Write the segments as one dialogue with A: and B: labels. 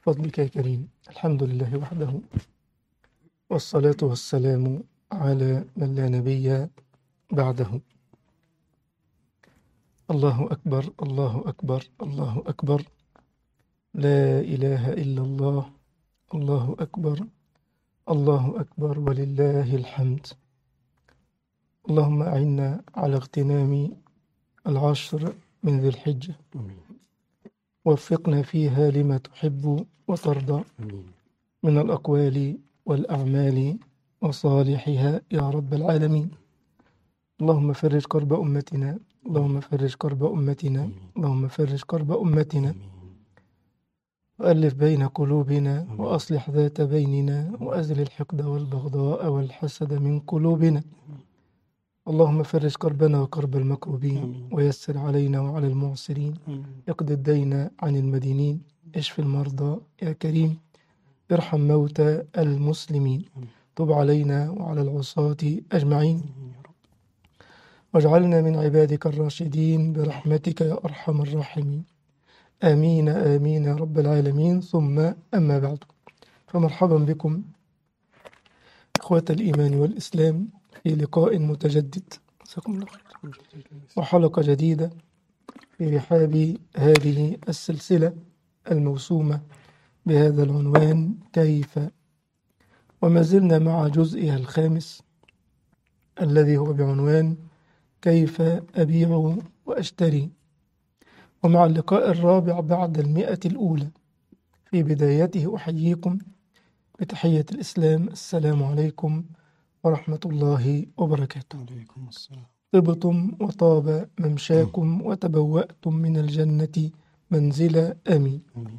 A: فضلك يا كريم. الحمد لله وحده، والصلاة والسلام على من لا نبي بعده. الله أكبر، الله أكبر، الله أكبر، لا إله إلا الله. الله أكبر، الله أكبر، ولله الحمد. اللهم أعنا على اغتنام العشر من ذي الحجة، وفقنا فيها لما تحب وترضى من الأقوال والأعمال وصالحها يا رب العالمين. اللهم فرج كرب أمتنا، اللهم فرج كرب أمتنا، اللهم فرج كرب أمتنا، وألف بين قلوبنا، وأصلح ذات بيننا، وأزل الحقد والبغضاء والحسد من قلوبنا. اللهم فرج كربنا وكرب المكروبين، ويسر علينا وعلى المعسرين، اقض الدين عن المدينين، اشف المرضى يا كريم، ارحم موتى المسلمين، تب علينا وعلى العصاة أجمعين، واجعلنا من عبادك الراشدين برحمتك يا أرحم الراحمين. آمين آمين يا رب العالمين. ثم أما بعد، فمرحبا بكم إخوة الإيمان والإسلام في لقاء متجدد، جزاكم الله خير، وحلقة جديدة في رحاب هذه السلسلة الموسومة بهذا العنوان كيف، وما زلنا مع جزئها الخامس الذي هو بعنوان كيف أبيع وأشتري، ومع اللقاء الرابع بعد 100 الأولى. في بدايته أحييكم بتحية الإسلام، السلام عليكم ورحمة الله وبركاته.
B: عليكم السلام.
A: طبتم وطاب ممشاكم وتبوأتم من الجنة منزلا. آمين.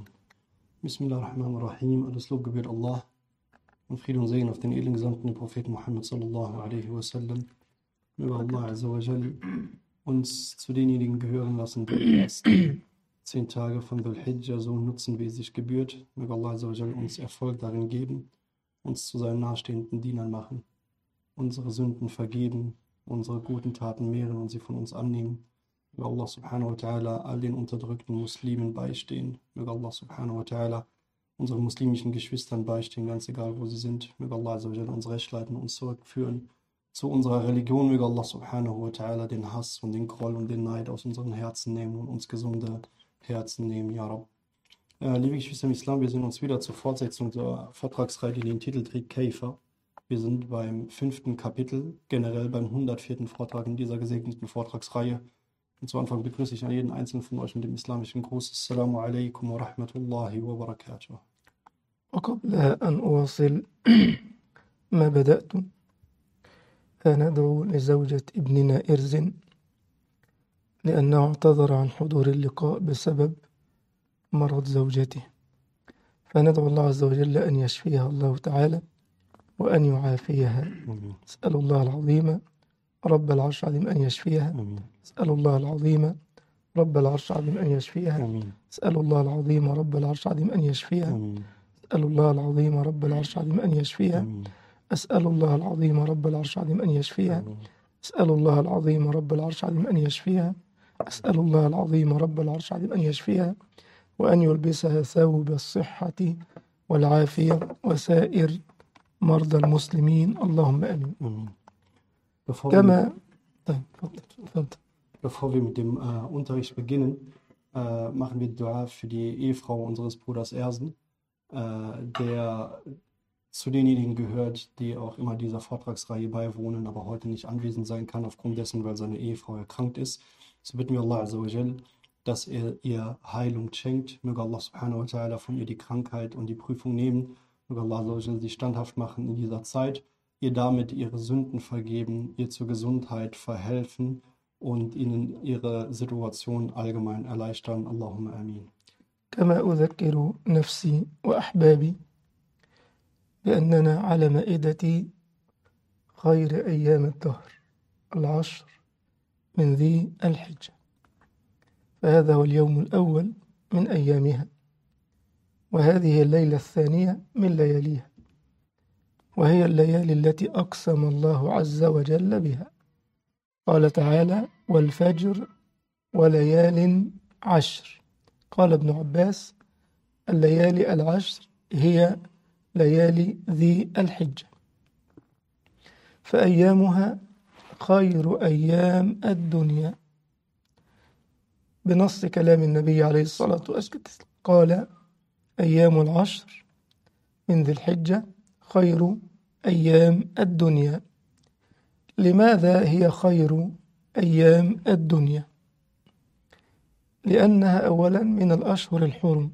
B: Bismillahirrahmanirrahim. Alles Lob gebührt Allah und Friede und Segen auf den edlen Gesandten, den Propheten Muhammad sallallahu alaihi wasallam. Möge Allah azza wa jal uns zu denjenigen gehören lassen, die die ersten 10 Tage von Dhul Hijjah so nutzen, wie es sich gebührt. Möge Allah azza wa jal uns Erfolg darin geben, uns zu seinen nahestehenden Dienern machen, unsere Sünden vergeben, unsere guten Taten mehren und sie von uns annehmen. Möge Allah subhanahu wa ta'ala all den unterdrückten Muslimen beistehen. Möge Allah subhanahu wa ta'ala unseren muslimischen Geschwistern beistehen, ganz egal wo sie sind. Möge Allah azza wa jalla uns recht leiten und uns zurückführen zu unserer Religion. Möge Allah subhanahu wa ta'ala den Hass und den Groll und den Neid aus unseren Herzen nehmen und uns gesunde Herzen nehmen, ja Rabb. Liebe Geschwister im Islam, wir sind uns wieder zur Fortsetzung der Vortragsreihe, die den Titel trägt, Kaifa. Wir sind beim 5. Kapitel, generell beim 104. Vortrag in dieser gesegneten Vortragsreihe. Und zu Anfang begrüße ich jeden einzelnen von euch mit dem islamischen Gruß. Assalamu alaikum wa rahmatullahi wa barakatuh.
A: وقبل أن أواصل ما بدأت، ندعو لزوجة ابننا إرزن لأنه اعتذر عن حضور اللقاء بسبب مرض زوجته، فندعو الله عز وجل أن يشفيها الله تعالى وأن يعافيها. أسأل الله العظيم رب العرش العظيم أن يشفيها. أسأل الله العظيم رب العرش العظيم أن يشفيها. أسأل الله العظيم رب العرش العظيم أن يشفيها. أسأل الله العظيم رب العرش العظيم أن يشفيها. أسأل الله العظيم رب العرش العظيم أن يشفيها. أسأل الله العظيم رب العرش العظيم أن يشفيها. أسأل الله العظيم رب العرش العظيم أن يشفيها، وأن يلبسها ثوب الصحة والعافية وسائر مرضى المسلمين، اللهم آمين. كما
B: Bevor wir mit dem Unterricht beginnen, machen wir Dua für die Ehefrau unseres Bruders Ersen, der zu denjenigen gehört, die auch immer dieser Vortragsreihe beiwohnen, aber heute nicht anwesend sein kann, aufgrund dessen, weil seine Ehefrau erkrankt ist. So bitten wir Allah azza wa jal, dass er ihr Heilung schenkt. Möge Allah subhanahu wa ta'ala von ihr die Krankheit und die Prüfung nehmen. Möge Allah azza wa jal sie standhaft machen in dieser Zeit, ihr damit ihre Sünden vergeben, ihr zur Gesundheit verhelfen und ihnen ihre Situation allgemein erleichtern. Allahumma amin.
A: كما أذكر نفسي وأحبابي بأننا على مائدة خير أيام الدهر، العشر من ذي الحجة، فهذا هو اليوم الأول من أيامها، وهذه الليلة الثانية من لياليها، وهي الليالي التي أقسم الله عز وجل بها. قال تعالى: والفجر وليال عشر. قال ابن عباس: الليالي العشر هي ليالي ذي الحجة، فأيامها خير أيام الدنيا بنص كلام النبي عليه الصلاة والسلام، قال: أيام العشر من ذي الحجة خير أيام الدنيا. لماذا هي خير أيام الدنيا؟ لأنها أولا من الأشهر الحرم،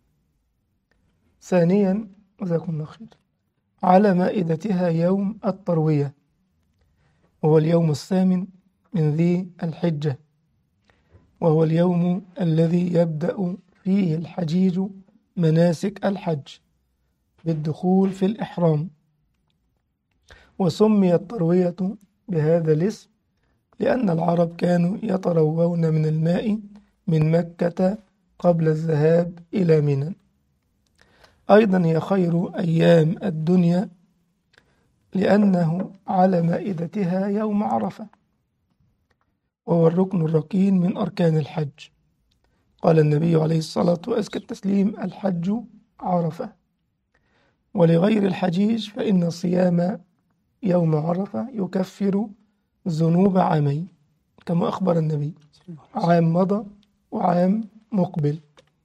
A: ثانيا جزاكم الله خير على مائدتها يوم التروية، وهو اليوم الثامن من ذي الحجة، وهو اليوم الذي يبدأ فيه الحجيج مناسك الحج بالدخول في الإحرام. وسمي التروية بهذا الاسم لأن العرب كانوا يتروون من الماء من مكة قبل الذهاب إلى منى. أيضا هي خير أيام الدنيا لأنه على مائدتها يوم عرفة، وهو الركن الركين من أركان الحج. قال النبي عليه الصلاة والتسليم: الحج عرفة. ولغير الحجيج فإن صيام يوم عرفة يكفر ذنوب عامين، كما أخبر النبي: عام مضى وعام مقبل.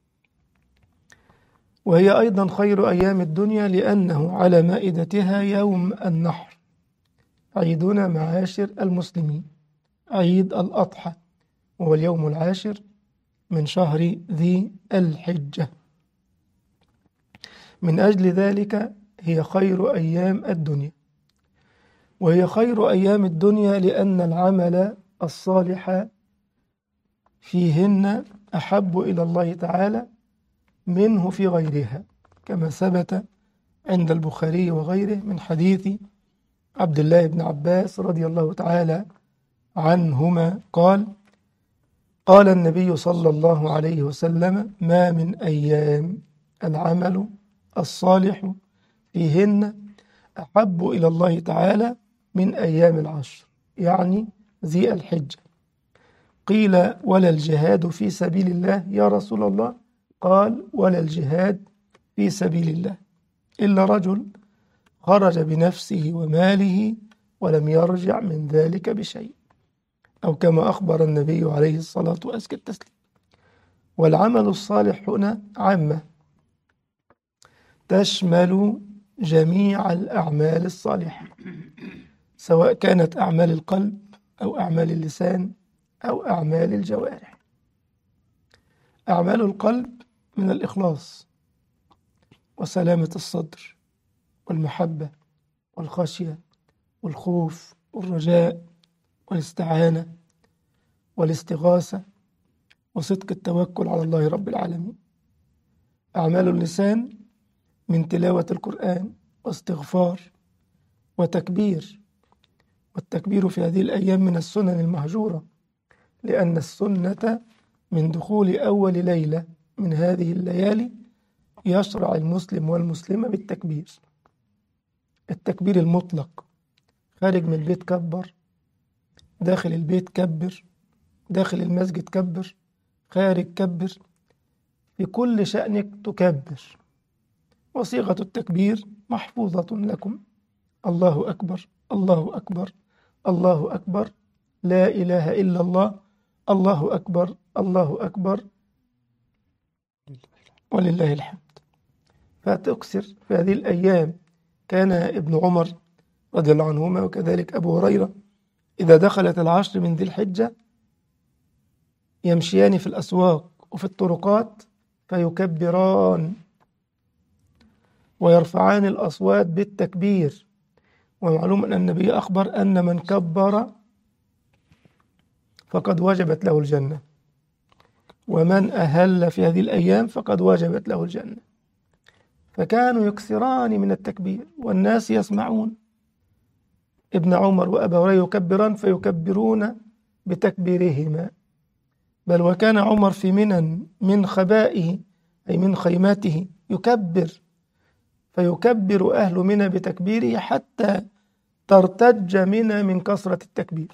A: وهي أيضا خير أيام الدنيا لأنه على مائدتها يوم النحر، عيدنا معاشر المسلمين، عيد الأضحى، وهو اليوم العاشر من شهر ذي الحجة. من أجل ذلك هي خير أيام الدنيا. وهي خير أيام الدنيا لأن العمل الصالح فيهن أحب إلى الله تعالى منه في غيرها، كما ثبت عند البخاري وغيره من حديث عبد الله بن عباس رضي الله تعالى عنهما قال: قال النبي صلى الله عليه وسلم: ما من أيام العمل الصالح فيهن أحب إلى الله تعالى من أيام العشر، يعني ذي الحجة. قيل: ولا الجهاد في سبيل الله يا رسول الله؟ قال: ولا الجهاد في سبيل الله إلا رجل خرج بنفسه وماله ولم يرجع من ذلك بشيء، أو كما أخبر النبي عليه الصلاة والسلام. والعمل الصالح هنا عامة تشمل جميع الأعمال الصالحة، سواء كانت أعمال القلب أو أعمال اللسان أو أعمال الجوارح. أعمال القلب من الإخلاص وسلامة الصدر والمحبة والخشية والخوف والرجاء والاستعانة والاستغاثة وصدق التوكل على الله رب العالمين. أعمال اللسان من تلاوة القرآن واستغفار وتكبير، والتكبير في هذه الأيام من السنن المهجورة، لأن السنة من دخول أول ليلة من هذه الليالي يشرع المسلم والمسلمة بالتكبير، التكبير المطلق. خارج من البيت كبر، داخل البيت كبر، داخل المسجد كبر، خارج كبر، في كل شأنك تكبر. وصيغة التكبير محفوظة لكم: الله أكبر، الله أكبر، الله أكبر، لا إله إلا الله، الله أكبر، الله أكبر، ولله الحمد. فتكسر في هذه الأيام. كان ابن عمر رضي الله عنهما وكذلك أبو هريرة إذا دخلت العشر من ذي الحجة يمشيان في الأسواق وفي الطرقات فيكبران ويرفعان الأصوات بالتكبير. ومعلوم أن النبي أخبر أن من كبر فقد وجبت له الجنة، ومن أهل في هذه الأيام فقد وجبت له الجنة. فكانوا يكثران من التكبير والناس يسمعون ابن عمر وأبا هريرة يكبران فيكبرون بتكبيرهما. بل وكان عمر في منى من خبائه أي من خيماته يكبر، فيكبر أهل منى بتكبيره حتى ترتج منى من كثرة التكبير.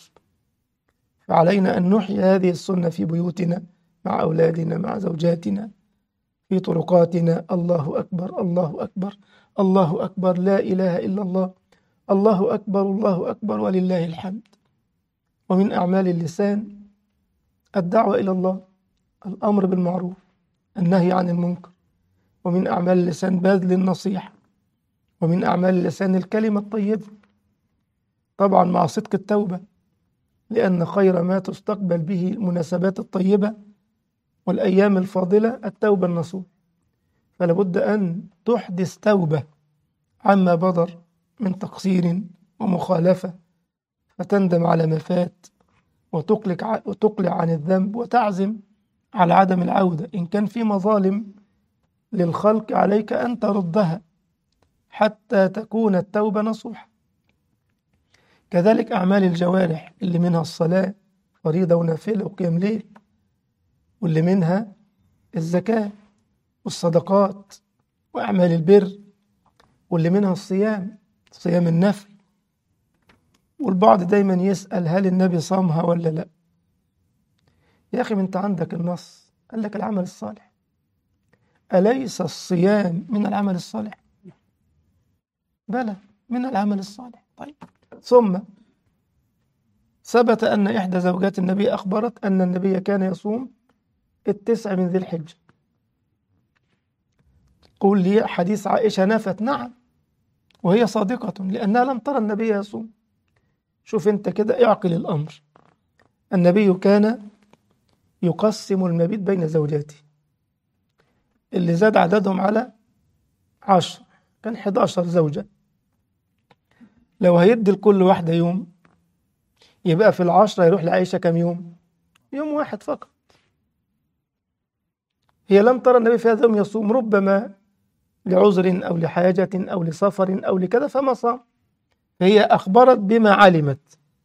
A: فعلينا أن نحيي هذه السنة في بيوتنا مع أولادنا مع زوجاتنا، في طرقاتنا: الله أكبر الله أكبر الله أكبر، لا إله إلا الله، الله أكبر الله أكبر ولله الحمد. ومن أعمال اللسان الدعوة إلى الله، الأمر بالمعروف، النهي عن المنكر. ومن أعمال اللسان بذل النصيحة. ومن أعمال اللسان الكلمة الطيبة، طبعا مع صدق التوبة، لأن خير ما تستقبل به المناسبات الطيبة والأيام الفاضلة التوبة النصوح. فلا بد أن تحدث توبة عما بدر من تقصير ومخالفة، فتندم على ما فات وتقلع عن الذنب وتعزم على عدم العودة. إن كان في مظالم للخلق عليك أن تردها حتى تكون التوبة نصوحة. كذلك أعمال الجوارح اللي منها الصلاة فريضة ونافلة وقيام ليل، واللي منها الزكاة والصدقات وأعمال البر، واللي منها الصيام، صيام النفل. والبعض دايما يسأل هل النبي صامها ولا لا؟ يا أخي أنت عندك النص قال لك العمل الصالح، أليس الصيام من العمل الصالح؟ بلى من العمل الصالح. طيب، ثم ثبت أن إحدى زوجات النبي أخبرت أن النبي كان يصوم 9 من ذي الحجة. قول لي حديث عائشة نفت، نعم، وهي صادقة لأنها لم ترى النبي يصوم. شوف أنت كده، اعقل الأمر. النبي كان يقسم المبيت بين زوجاته، اللي زاد عددهم على 10، كان 11 زوجة. لو هيدي لكل واحدة يوم، يبقى في 10 يروح لعائشة كم يوم؟ يوم واحد فقط. هي لم ترى النبي في هذا اليوم يصوم، ربما لعذر أو لحاجة أو لسفر أو لكذا فما صام، فهي أخبرت بما علمت.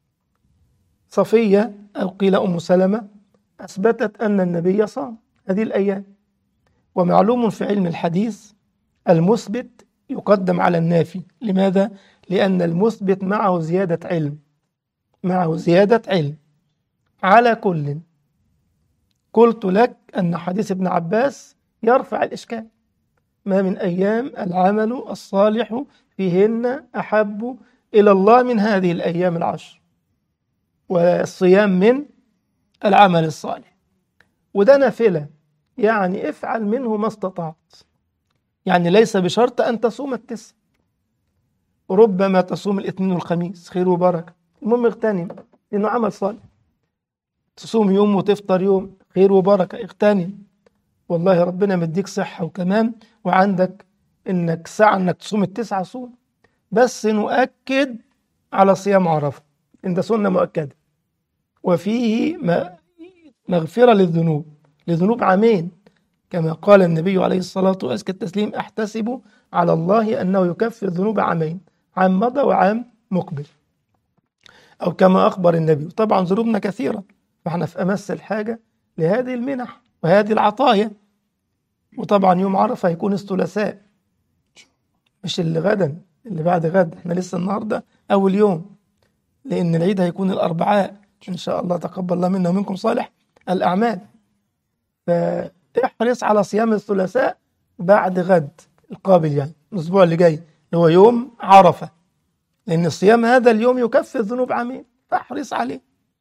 A: صفية أو قيل أم سلمة أثبتت أن النبي صام هذه الأيام. ومعلوم في علم الحديث المثبت يقدم على النافي. لماذا؟ لأن المثبت معه زيادة علم، معه زيادة علم. على كل، قلت لك أن حديث ابن عباس يرفع الإشكال: ما من أيام العمل الصالح فيهن أحب إلى الله من هذه الأيام 10، والصيام من العمل الصالح. وده نافلة، يعني افعل منه ما استطعت، يعني ليس بشرط أن تصوم 9، ربما تصوم الاثنين والخميس، خير وبركة، المهم اغتنم لأنه عمل صالح. تصوم يوم وتفطر يوم، خير وبركة، اغتنم، والله ربنا مديك صحة وكمان وعندك إنك ساعة إنك تصوم 9، صوم. بس نؤكد على صيام عرفة، إن ده سنة مؤكدة، وفيه مغفرة للذنوب، لذنوب عامين، كما قال النبي عليه الصلاة وأزكى التسليم: أحتسب على الله أنه يكفر ذنوب عامين، عام مضى وعام مقبل، أو كما أخبر النبي. طبعا ذنوبنا كثيرة، فإحنا في أمس الحاجة لهذه المنح وهذه العطايا. وطبعا يوم عرفة هيكون الثلاثاء، مش اللي غدا، اللي بعد غد، احنا لسه النهاردة أول يوم، لأن العيد هيكون الأربعاء إن شاء الله. تقبل الله منا ومنكم صالح الأعمال. فاحرص على صيام الثلاثاء بعد غد القابل، يعني الأسبوع اللي جاي، اللي هو يوم عرفة، لأن الصيام هذا اليوم يكفر ذنوب عامين، فاحرص عليه.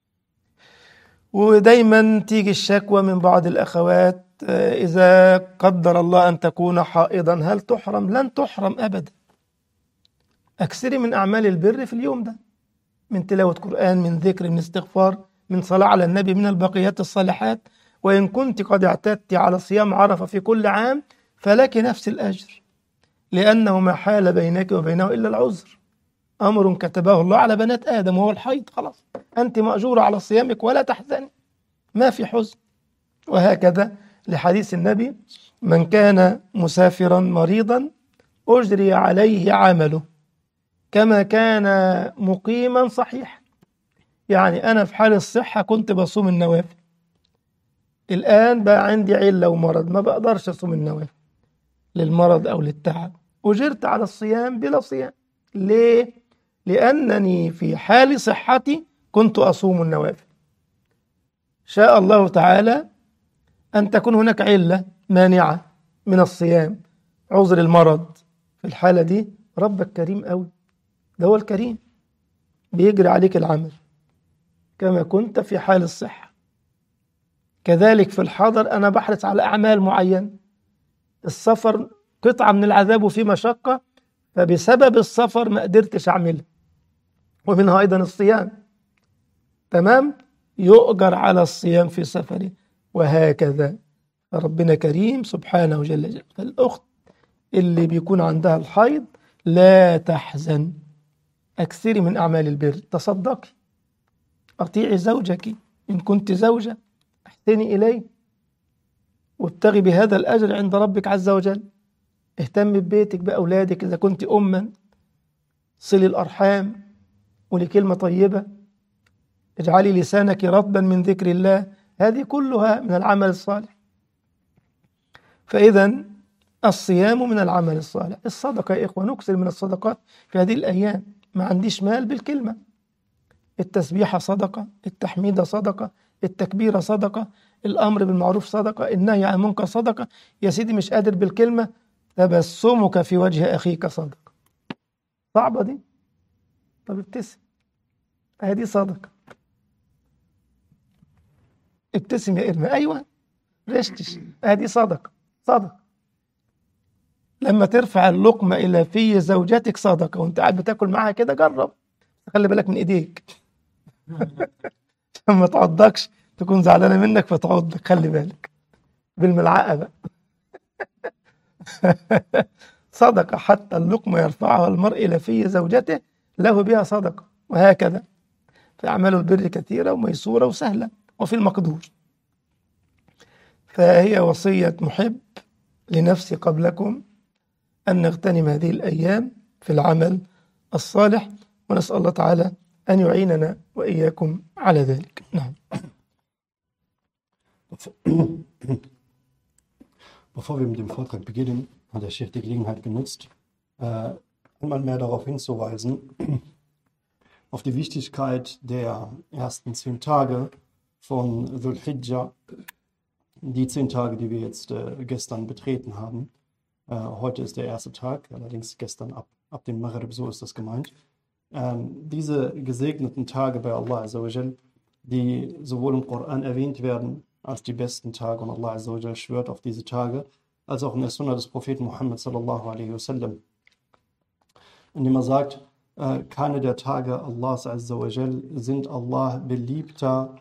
A: ودايما تيجي الشكوى من بعض الأخوات: إذا قدر الله أن تكون حائضا هل تحرم؟ لن تحرم أبدا. أكثري من أعمال البر في اليوم ده، من تلاوة قرآن، من ذكر، من استغفار، من صلاة على النبي، من البقيات الصالحات. وإن كنت قد اعتدت على صيام عرفة في كل عام فلك نفس الأجر، لأنه ما حال بينك وبينه إلا العذر، أمر كتبه الله على بنات آدم وهو الحيض. خلاص أنت مأجورة على صيامك ولا تحزني، ما في حزن. وهكذا لحديث النبي: من كان مسافرا مريضا أجري عليه عمله كما كان مقيما صحيح. يعني أنا في حال الصحة كنت بصوم النوافل، الآن بقى عندي علة ومرض ما بقدرش أصوم النوافل للمرض أو للتعب، أجرت على الصيام بلا صيام. ليه؟ لأنني في حال صحتي كنت أصوم النوافل. شاء الله تعالى أن تكون هناك علة مانعة من الصيام، عذر المرض، في الحالة دي ربك كريم قوي، ده هو الكريم، بيجري عليك العمل كما كنت في حال الصحة. كذلك في الحضر أنا بحرص على أعمال معينة، السفر قطعة من العذاب وفي مشقة، فبسبب السفر ما قدرتش أعملها، ومنها أيضا الصيام، تمام، يؤجر على الصيام في سفره، وهكذا. ربنا كريم سبحانه جل جلاله. فالأخت اللي بيكون عندها الحيض لا تحزن، أكثري من أعمال البر، تصدقي، أطيعي زوجك إن كنت زوجة، احسني إليه، وابتغي بهذا الأجر عند ربك عز وجل. اهتمي ببيتك بأولادك، إذا كنت أما صلي الأرحام، قولي كلمة طيبة، اجعلي لسانك رطبا من ذكر الله، هذه كلها من العمل الصالح. فإذا الصيام من العمل الصالح. الصدقة يا إخوة، نكثر من الصدقات في هذه الأيام. ما عنديش مال، بالكلمة، التسبيحة صدقة، التحميدة صدقة، التكبيرة صدقة، الأمر بالمعروف صدقة، النهي عن المنكر صدقة. يا سيدي مش قادر بالكلمة، تبسمك في وجه أخيك صدقة. صعبة دي؟ طب ابتسم، هذه صدقة. ابتسم يا إرمي، أيوة، رشتش، هذه صدقة. صدقة لما ترفع اللقمة إلى في زوجتك صدقة، وانت قاعد بتاكل معاها كده، جرب، خلي بالك من إيديك ما تعضكش، تكون زعلانة منك فتعضك، خلي بالك بالملعقة بقى صدقة، حتى اللقمة يرفعها المرء إلى في زوجته له بها صدقة. وهكذا فأعمال البر كثيرة وميسورة وسهلة وفي المقدور. فهي وصية محب لنفسي قبلكم أن نغتنم هذه الأيام في العمل الصالح، ونسأل الله تعالى أن يعيننا وإياكم على ذلك. نعم.
B: Bevor wir mit dem Vortrag beginnen, hat der Chef die Gelegenheit genutzt, einmal mehr darauf hinzuweisen, auf die Wichtigkeit der ersten 10 Tage von Dhul Hijjah, die 10 Tage, die wir jetzt gestern betreten haben. Heute ist der erste Tag, allerdings gestern ab dem Maghrib, so ist das gemeint. Diese gesegneten Tage bei Allah Azza wa Jal, die sowohl im Koran erwähnt werden als die besten Tage, und Allah Azza wa Jal schwört auf diese Tage, als auch in der Sunna des Propheten Muhammad sallallahu alaihi wasallam, indem er sagt, keine der Tage Allahs Azza wa Jal sind Allah beliebter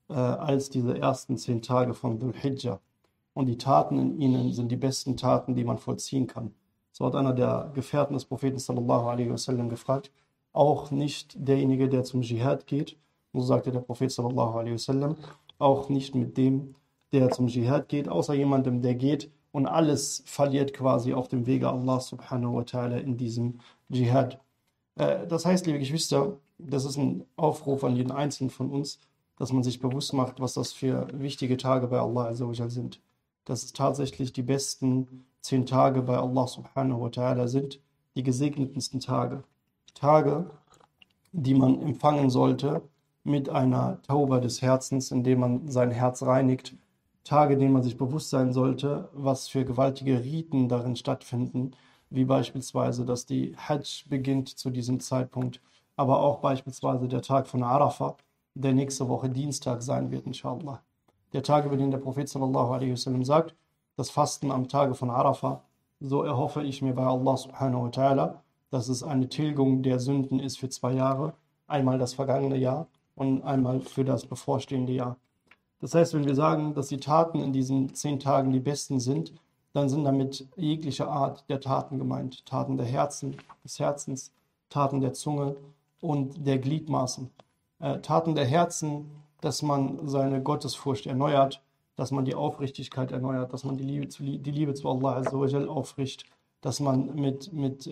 B: als diese ersten 10 Tage von Dhul Hijjah. Und die Taten in ihnen sind die besten Taten, die man vollziehen kann. So hat einer der Gefährten des Propheten sallallahu alaihi wasallam gefragt, auch nicht derjenige, der zum Dschihad geht, so sagte der Prophet sallallahu alaihi wasallam, auch nicht mit dem, der zum Dschihad geht, außer jemandem, der geht und alles verliert quasi auf dem Wege Allah subhanahu wa ta'ala in diesem Dschihad. Das heißt, liebe Geschwister, das ist ein Aufruf an jeden Einzelnen von uns, dass man sich bewusst macht, was das für wichtige Tage bei Allah Azza wa Jal sind. Dass es tatsächlich die besten 10 Tage bei Allah subhanahu wa ta'ala sind, die gesegnetensten Tage. Tage, die man empfangen sollte mit einer Tauba des Herzens, indem man sein Herz reinigt. Tage, denen man sich bewusst sein sollte, was für gewaltige Riten darin stattfinden, wie beispielsweise, dass die Hajj beginnt zu diesem Zeitpunkt, aber auch beispielsweise der Tag von Arafah, der nächste Woche Dienstag sein wird, inshallah. Der Tag, über den der Prophet sallallahu alaihi wasallam sagt, das Fasten am Tage von Arafah, so erhoffe ich mir bei Allah subhanahu wa ta'ala, dass es eine Tilgung der Sünden ist für 2 Jahre, einmal das vergangene Jahr und einmal für das bevorstehende Jahr. Das heißt, wenn wir sagen, dass die Taten in diesen 10 Tagen die besten sind, dann sind damit jegliche Art der Taten gemeint. Taten der Herzen, des Herzens, Taten der Zunge und der Gliedmaßen. Taten der Herzen, dass man seine Gottesfurcht erneuert, dass man die Aufrichtigkeit erneuert, dass man die Liebe zu Allah Azza wa Jal aufricht, dass man mit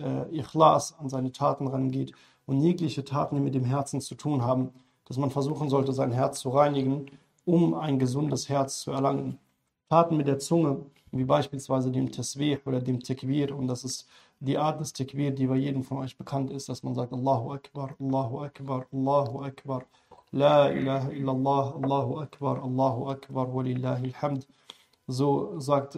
B: Ikhlas an seine Taten rangeht und jegliche Taten, die mit dem Herzen zu tun haben, dass man versuchen sollte, sein Herz zu reinigen, um ein gesundes Herz zu erlangen. Taten mit der Zunge, wie beispielsweise dem Tasbih oder dem Takbir, und das ist die Art des Takbir, die bei jedem von euch bekannt ist, dass man sagt Allahu Akbar, Allahu Akbar, Allahu Akbar, La ilaha illallah, Allahu Akbar, walillahi alhamd. so sagt,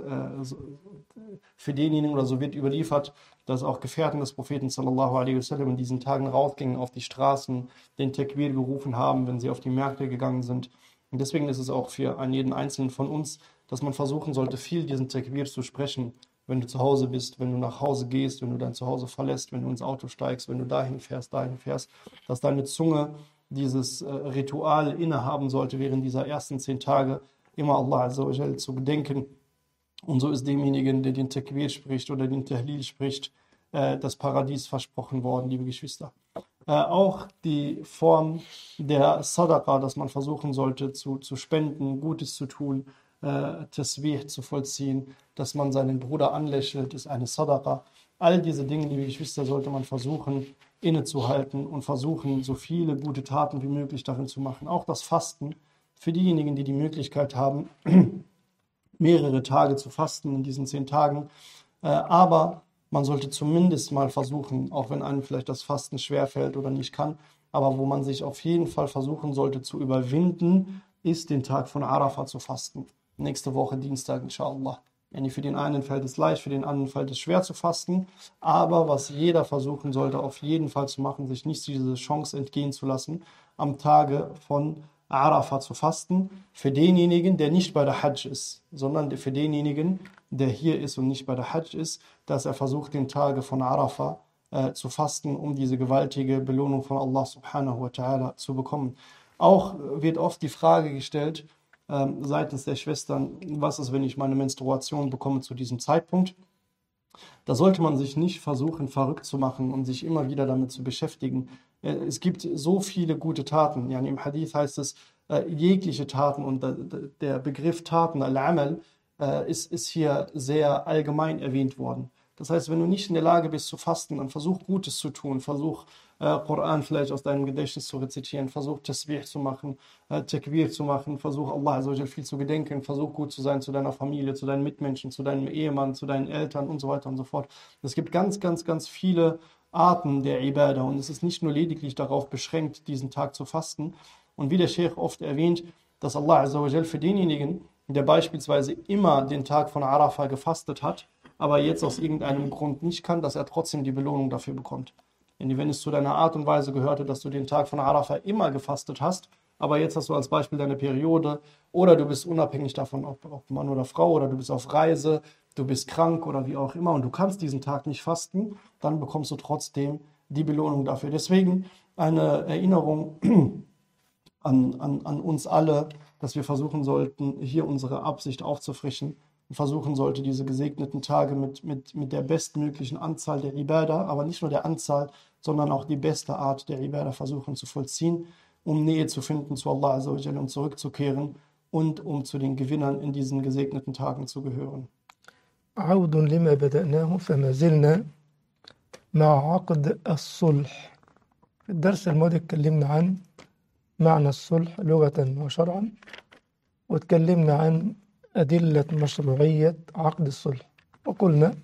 B: für denjenigen oder so wird überliefert, dass auch Gefährten des Propheten sallallahu alaihi wasallam in diesen Tagen rausgingen auf die Straßen, den Takbir gerufen haben, wenn sie auf die Märkte gegangen sind. Und deswegen ist es auch für jeden Einzelnen von uns, dass man versuchen sollte, viel diesen Takbir zu sprechen, wenn du zu Hause bist, wenn du nach Hause gehst, wenn du dein Zuhause verlässt, wenn du ins Auto steigst, wenn du dahin fährst, dass deine Zunge dieses Ritual innehaben sollte, während dieser ersten 10 Tage immer Allah Azza wa Jal zu gedenken. Und so ist demjenigen, der den Takbir spricht oder den Tahlil spricht, das Paradies versprochen worden, liebe Geschwister. Auch die Form der Sadaqa, dass man versuchen sollte zu spenden, Gutes zu tun, Tasbih zu vollziehen, dass man seinen Bruder anlächelt, ist eine Sadaqa. All diese Dinge, liebe Geschwister, sollte man versuchen innezuhalten und versuchen, so viele gute Taten wie möglich darin zu machen. Auch das Fasten für diejenigen, die die Möglichkeit haben, mehrere Tage zu fasten in diesen 10 Tagen. Aber man sollte zumindest mal versuchen, auch wenn einem vielleicht das Fasten schwerfällt oder nicht kann, aber wo man sich auf jeden Fall versuchen sollte zu überwinden, ist den Tag von Arafah zu fasten. Nächste Woche Dienstag, inshallah. Für den einen fällt es leicht, für den anderen fällt es schwer zu fasten. Aber was jeder versuchen sollte, auf jeden Fall zu machen, sich nicht diese Chance entgehen zu lassen, am Tage von Arafah zu fasten. Für denjenigen, der nicht bei der Hajj ist, sondern für denjenigen, der hier ist und nicht bei der Hajj ist, dass er versucht, den Tage von Arafah zu fasten, um diese gewaltige Belohnung von Allah subhanahu wa ta'ala zu bekommen. Auch wird oft die Frage gestellt, seitens der Schwestern, was ist, wenn ich meine Menstruation bekomme zu diesem Zeitpunkt? Da sollte man sich nicht versuchen, verrückt zu machen und sich immer wieder damit zu beschäftigen. Es gibt so viele gute Taten. Ja, im Hadith heißt es, jegliche Taten, und der Begriff Taten, Al-Amal, ist hier sehr allgemein erwähnt worden. Das heißt, wenn du nicht in der Lage bist zu fasten, dann versuch Gutes zu tun, versuch Koran vielleicht aus deinem Gedächtnis zu rezitieren, versuch Tasbih zu machen, Takbir zu machen, versuch Allah Azza wa Jal viel zu gedenken, versuch gut zu sein zu deiner Familie, zu deinen Mitmenschen, zu deinem Ehemann, zu deinen Eltern und so weiter und so fort. Es gibt ganz, ganz, ganz viele Arten der Ibadah und es ist nicht nur lediglich darauf beschränkt, diesen Tag zu fasten. Und wie der Sheikh oft erwähnt, dass Allah Azza wa Jal für denjenigen, der beispielsweise immer den Tag von Arafah gefastet hat, aber jetzt aus irgendeinem Grund nicht kann, dass er trotzdem die Belohnung dafür bekommt. Wenn es zu deiner Art und Weise gehörte, dass du den Tag von Arafah immer gefastet hast, aber jetzt hast du als Beispiel deine Periode oder du bist unabhängig davon, ob Mann oder Frau, oder du bist auf Reise, du bist krank oder wie auch immer und du kannst diesen Tag nicht fasten, dann bekommst du trotzdem die Belohnung dafür. Deswegen eine Erinnerung an uns alle, dass wir versuchen sollten, hier unsere Absicht aufzufrischen und versuchen sollte, diese gesegneten Tage mit der bestmöglichen Anzahl der Ibadah, aber nicht nur der Anzahl, sondern auch die beste Art der Ibadah versuchen zu vollziehen, um Nähe zu finden zu Allah Azza wa Jalla und zurückzukehren und um zu den Gewinnern in diesen gesegneten Tagen zu gehören.
A: عود لما بدأناه فما زلنا مع عقد الصلح. في الدرس الماضي اتكلمنا عن معنى الصلح لغة وشرعا، واتكلمنا عن أدلة مشروعية عقد الصلح، وقلنا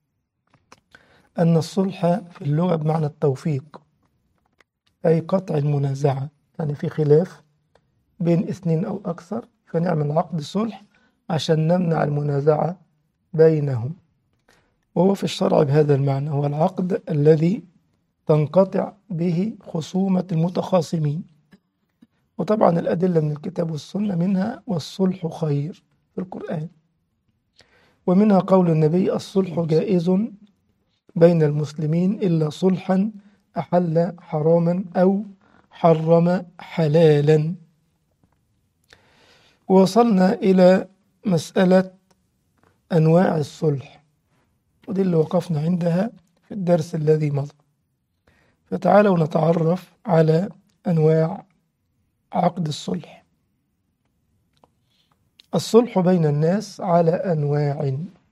A: أن الصلح في اللغة بمعنى التوفيق، أي قطع المنازعة. يعني في خلاف بين اثنين أو أكثر فنعمل عقد صلح عشان نمنع المنازعة بينهم، وهو في الشرع بهذا المعنى هو العقد الذي تنقطع به خصومة المتخاصمين. وطبعا الأدلة من الكتاب والسنة منها والصلح خير في القرآن، ومنها قول النبي الصلح جائز بين المسلمين إلا صلحا أحل حراما أو حرم حلالا. ووصلنا إلى مسألة أنواع الصلح، ودي اللي وقفنا عندها في الدرس الذي مضى. فتعالوا نتعرف على أنواع عقد الصلح. الصلح بين الناس على أنواع.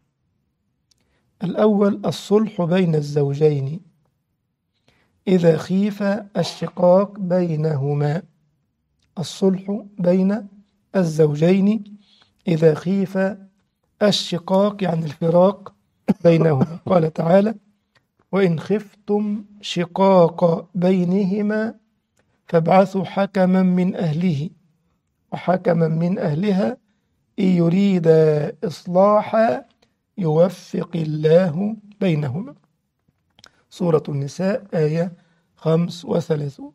A: الأول الصلح بين الزوجين إذا خيف الشقاق بينهما. الصلح بين الزوجين إذا خيف الشقاق يعني الفراق بينهما. قال تعالى: وإن خفتم شقاق بينهما فابعثوا حكما من أهله وحكما من أهلها إن يريد إصلاحا يوفق الله بينهما. سورة النساء آية 35.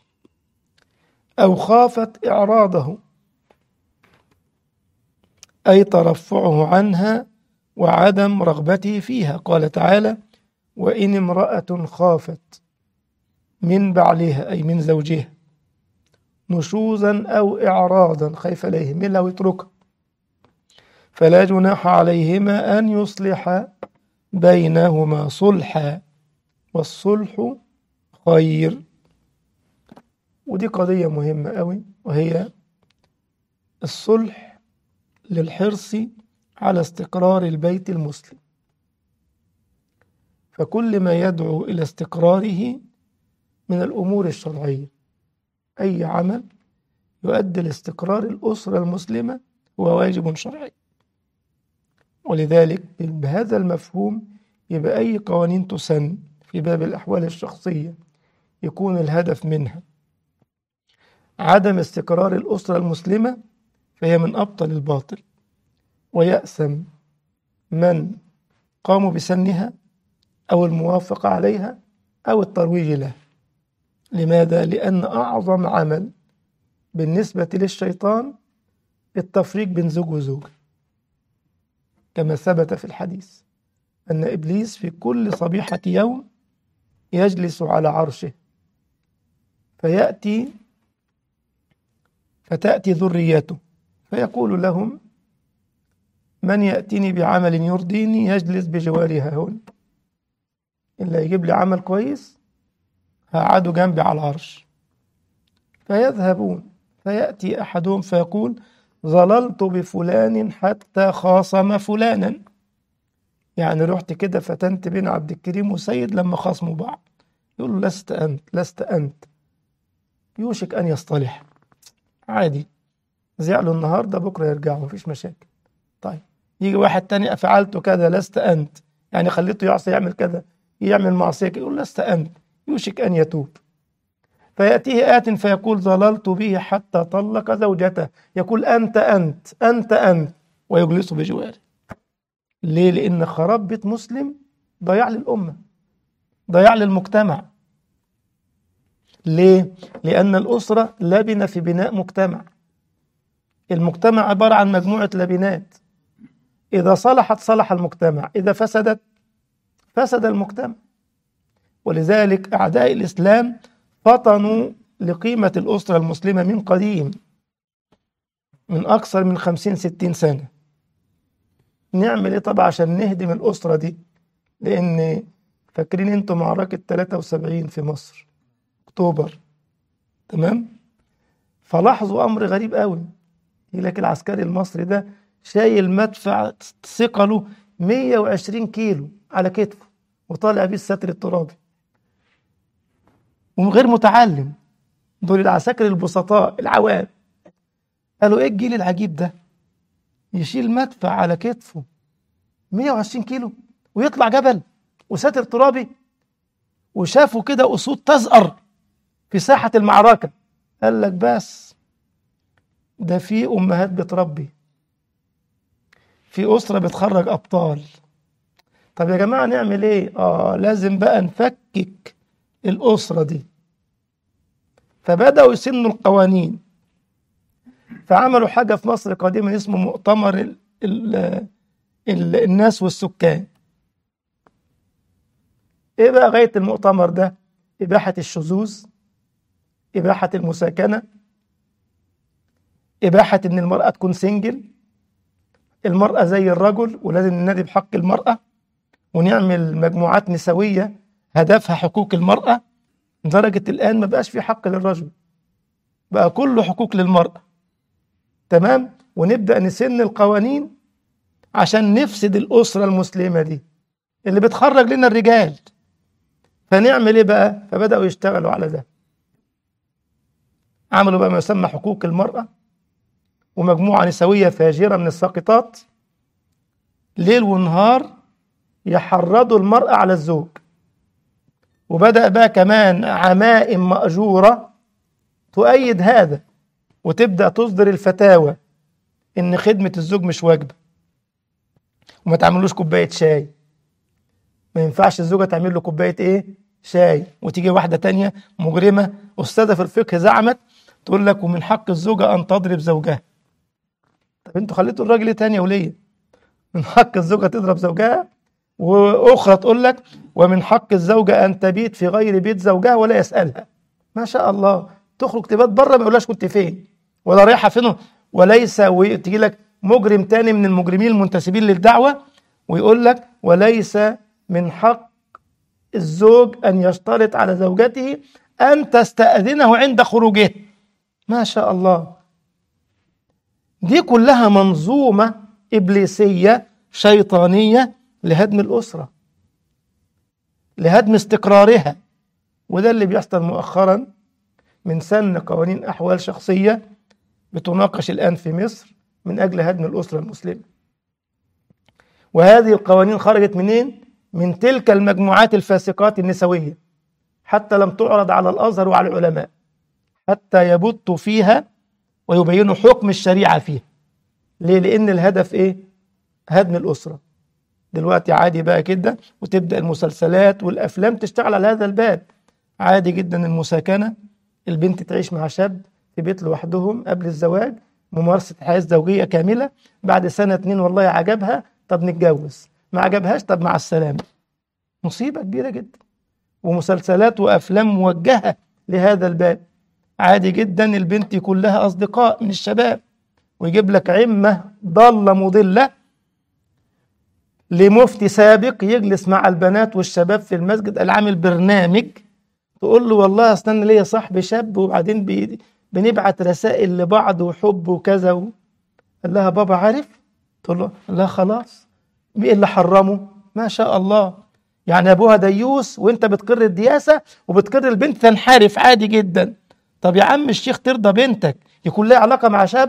A: أو خافت إعراضه أي ترفعه عنها وعدم رغبته فيها. قال تعالى: وإن امرأة خافت من بعلها أي من زوجها نشوزا أو إعراضا، خايف عليه من لو يتركها، فلا جناح عليهما أن يصلحا بينهما صلحا والصلح خير. ودي قضية مهمة قوي، وهي الصلح للحرص على استقرار البيت المسلم. فكل ما يدعو إلى استقراره من الأمور الشرعية، أي عمل يؤدي لاستقرار الأسرة المسلمة هو واجب شرعي. ولذلك بهذا المفهوم يبقى أي قوانين تسن في باب الأحوال الشخصية يكون الهدف منها عدم استقرار الأسرة المسلمة، فهي من أبطل الباطل، ويأثم من قاموا بسنها أو الموافقة عليها أو الترويج لها. لماذا؟ لأن أعظم عمل بالنسبة للشيطان التفريق بين زوج وزوجة، كما ثبت في الحديث أن إبليس في كل صبيحة يوم يجلس على عرشه فتأتي ذريته فيقول لهم: من يأتيني بعمل يرضيني يجلس بجوارها هون، إلا يجيب لي عمل كويس هقعده جنبي على العرش. فيذهبون فيأتي أحدهم فيقول: ظللت بفلان حتى خاصم فلانا، يعني رحت كده فتنت بين عبد الكريم وسيد لما خاصموا بعض. يقول له: لست أنت لست أنت، يوشك أن يصطلح، عادي، زعلوا النهاردة بكرة يرجعوا، مفيش مشاكل. طيب يجي واحد تاني: أفعلت كذا، لست أنت، يعني خليته يعصي يعمل كذا يعمل معصية، يقول: لست أنت، يوشك أن يتوب. فيأتيه آت فيقول: ظللت به حتى طلق زوجته، يقول: أنت أنت أنت أنت، ويجلسه بجواره. ليه؟ لأن خراب بيت مسلم ضياع للأمة، ضياع للمجتمع. ليه؟ لأن الأسرة لبنة في بناء مجتمع. المجتمع عبارة عن مجموعة لبنات، إذا صلحت صلح المجتمع، إذا فسدت فسد المجتمع. ولذلك أعداء الإسلام فطنوا لقيمة الأسرة المسلمة من قديم، من أكثر من 50-60 سنة. نعمل إيه طبعا عشان نهدم الأسرة دي؟ لأن فاكرين أنتم معركة 73 في مصر، أكتوبر، تمام؟ فلاحظوا أمر غريب قوي، يقولك العسكري المصري ده شايل مدفع ثقله 120 كيلو على كتفه وطالع بيه الستر الترابي، وغير متعلم. دول العساكر البسطاء العوام. قالوا: ايه الجيل العجيب ده يشيل مدفع على كتفه 120 كيلو ويطلع جبل وستر ترابي؟ وشافوا كده أسود تزأر في ساحة المعركة. قال لك: بس ده في أمهات بتربي، في أسرة بتخرج أبطال. طب يا جماعة نعمل إيه؟ لازم بقى نفكك الأسرة دي. فبدأوا يسنوا القوانين، فعملوا حاجة في مصر قديما اسمه مؤتمر الناس والسكان. إيه بقى غاية المؤتمر ده؟ إباحة الشذوذ، إباحة المساكنة، إباحة إن المرأة تكون سنجل، المرأة زي الرجل ولازم ننادي بحق المرأة، ونعمل مجموعات نسوية هدفها حقوق المرأة. لدرجة الآن ما بقاش في حق للرجل، بقى كله حقوق للمرأة، تمام؟ ونبدأ نسن القوانين عشان نفسد الأسرة المسلمة دي اللي بتخرج لنا الرجال. فنعمل إيه بقى؟ فبدأوا يشتغلوا على ده، عملوا بقى ما يسمى حقوق المرأة، ومجموعة نسوية فاجرة من الساقطات ليل ونهار يحرضوا المرأة على الزوج. وبدأ بقى كمان عمائم مأجورة تؤيد هذا، وتبدأ تصدر الفتاوى إن خدمة الزوج مش واجبة، وما تعملوش كوباية شاي. ما ينفعش الزوجة تعمل له كوباية إيه؟ شاي. وتيجي واحدة تانية مجرمة أستاذة في الفقه زعمت تقول لك ومن حق الزوجة أن تضرب زوجها. طب أنتوا خليتوا الراجل إيه تاني يا ولية؟ من حق الزوجة تضرب زوجها، وأخرى تقول لك ومن حق الزوجة أن تبيت في غير بيت زوجها ولا يسألها. ما شاء الله، تخرج تبات بره ما يقولهاش كنت فين ولا رايحة فين. وليس، وتجي لك مجرم تاني من المجرمين المنتسبين للدعوة ويقول لك وليس من حق الزوج أن يشترط على زوجته أن تستأذنه عند خروجه. ما شاء الله، دي كلها منظومة إبليسية شيطانية لهدم الأسرة، لهدم استقرارها. وده اللي بيحصل مؤخرا من سن قوانين أحوال شخصية بتناقش الآن في مصر من أجل هدم الأسرة المسلمة. وهذه القوانين خرجت منين؟ من تلك المجموعات الفاسقات النسوية، حتى لم تعرض على الأزهر وعلى العلماء حتى يبطوا فيها ويبينوا حكم الشريعة فيها. ليه؟ لأن الهدف إيه؟ هدم الأسرة. دلوقتي عادي بقى كده، وتبدأ المسلسلات والأفلام تشتغل على هذا الباب. عادي جدا المساكنة، البنت تعيش مع شاب في بيت لوحدهم قبل الزواج، ممارسة حياة زوجية كاملة. بعد سنة 2 والله عجبها، طب نتجوز. ما عجبهاش، طب مع السلامة. مصيبة كبيرة جدا. ومسلسلات وأفلام موجهة لهذا الباب. عادي جدا البنت يكون لها أصدقاء من الشباب، ويجيب لك عمة ضالة مضلة لمفتي سابق يجلس مع البنات والشباب في المسجد العامل برنامج. تقول له والله أصلا أنا ليا صاحبي شاب، وبعدين بنبعت رسائل لبعض وحب وكذا قال لها بابا عارف؟ تقول له لا خلاص. مين اللي حرمه؟ ما شاء الله. يعني أبوها ديوس وأنت بتقر الدياسة وبتقر البنت تنحرف عادي جدا. طب يا عم الشيخ ترضى بنتك يكون لها علاقة مع شاب؟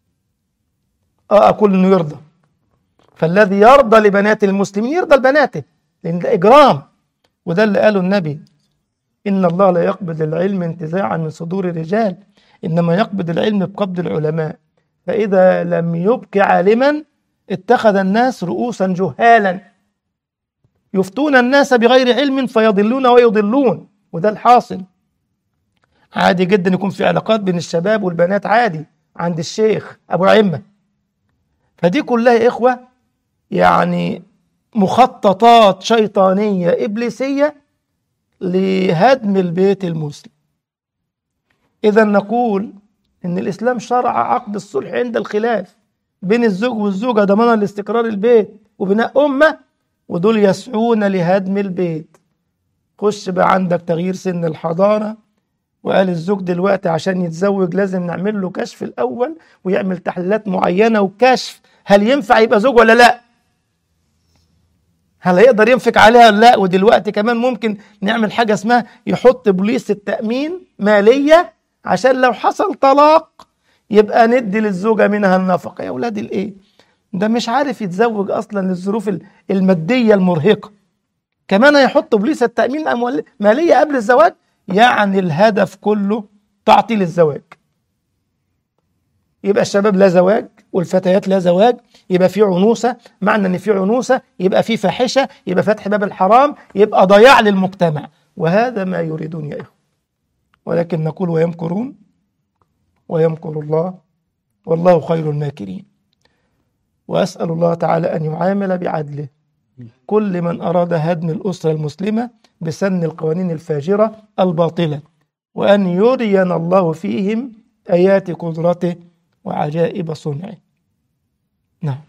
A: أقول إنه يرضى. فالذي يرضى لبنات المسلمين يرضى لبناته، لأن ده إجرام. وده اللي قاله النبي: إن الله لا يقبض العلم انتزاعا من صدور الرجال، إنما يقبض العلم بقبض العلماء، فإذا لم يبق عالما اتخذ الناس رؤوسا جهالا يفتون الناس بغير علم فيضلون ويضلون. وده الحاصل. عادي جدا يكون في علاقات بين الشباب والبنات عادي عند الشيخ أبو عمة. فدي كلها يا إخوة يعني مخططات شيطانية إبليسية لهدم البيت المسلم. إذا نقول إن الإسلام شرع عقد الصلح عند الخلاف بين الزوج والزوجة ضمانا لاستقرار البيت وبناء أمة، ودول يسعون لهدم البيت. خش بقى عندك تغيير سن الحضانة، وقال الزوج دلوقتي عشان يتزوج لازم نعمل له كشف الأول ويعمل تحليلات معينة وكشف هل ينفع يبقى زوج ولا لا، هل هيقدر ينفق عليها ولا لا. ودلوقتي كمان ممكن نعمل حاجة اسمها يحط بوليس التأمين مالية عشان لو حصل طلاق يبقى ندي للزوجة منها النفقة. يا ولاد الايه ده مش عارف يتزوج أصلا للظروف المادية المرهقة، كمان هيحط بوليس التأمين مالية قبل الزواج. يعني الهدف كله تعطيل الزواج. يبقى الشباب لا زواج والفتيات لا زواج، يبقى في عنوسة. معنى ان في عنوسة يبقى في فاحشة، يبقى فتح باب الحرام، يبقى ضياع للمجتمع. وهذا ما يريدون يا إخوة. ولكن نقول ويمكرون ويمكر الله والله خير الماكرين. وأسأل الله تعالى أن يعامل بعدله كل من أراد هدم الأسرة المسلمة بسن القوانين الفاجرة الباطلة، وأن يرينا الله فيهم آيات قدرته وعجائب صنعه. نعم.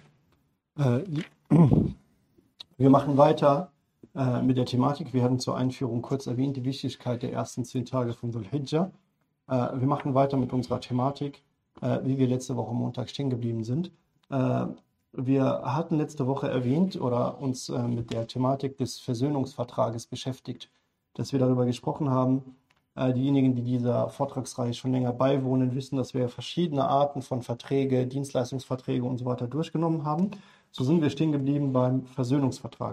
B: Wir machen weiter mit der Thematik. Wir hatten zur Einführung kurz erwähnt die Wichtigkeit der ersten 10 Tage von Dhul Hijjah. Wir machen weiter mit unserer Thematik, wie wir letzte Woche Montag stehen geblieben sind. Wir hatten letzte Woche erwähnt oder uns mit der Thematik des Versöhnungsvertrages beschäftigt, dass wir darüber gesprochen haben. Diejenigen, die dieser Vortragsreihe schon länger beiwohnen, wissen, dass wir verschiedene Arten von Verträge, Dienstleistungsverträge und so weiter durchgenommen haben. So sind wir stehen geblieben beim Versöhnungsvertrag.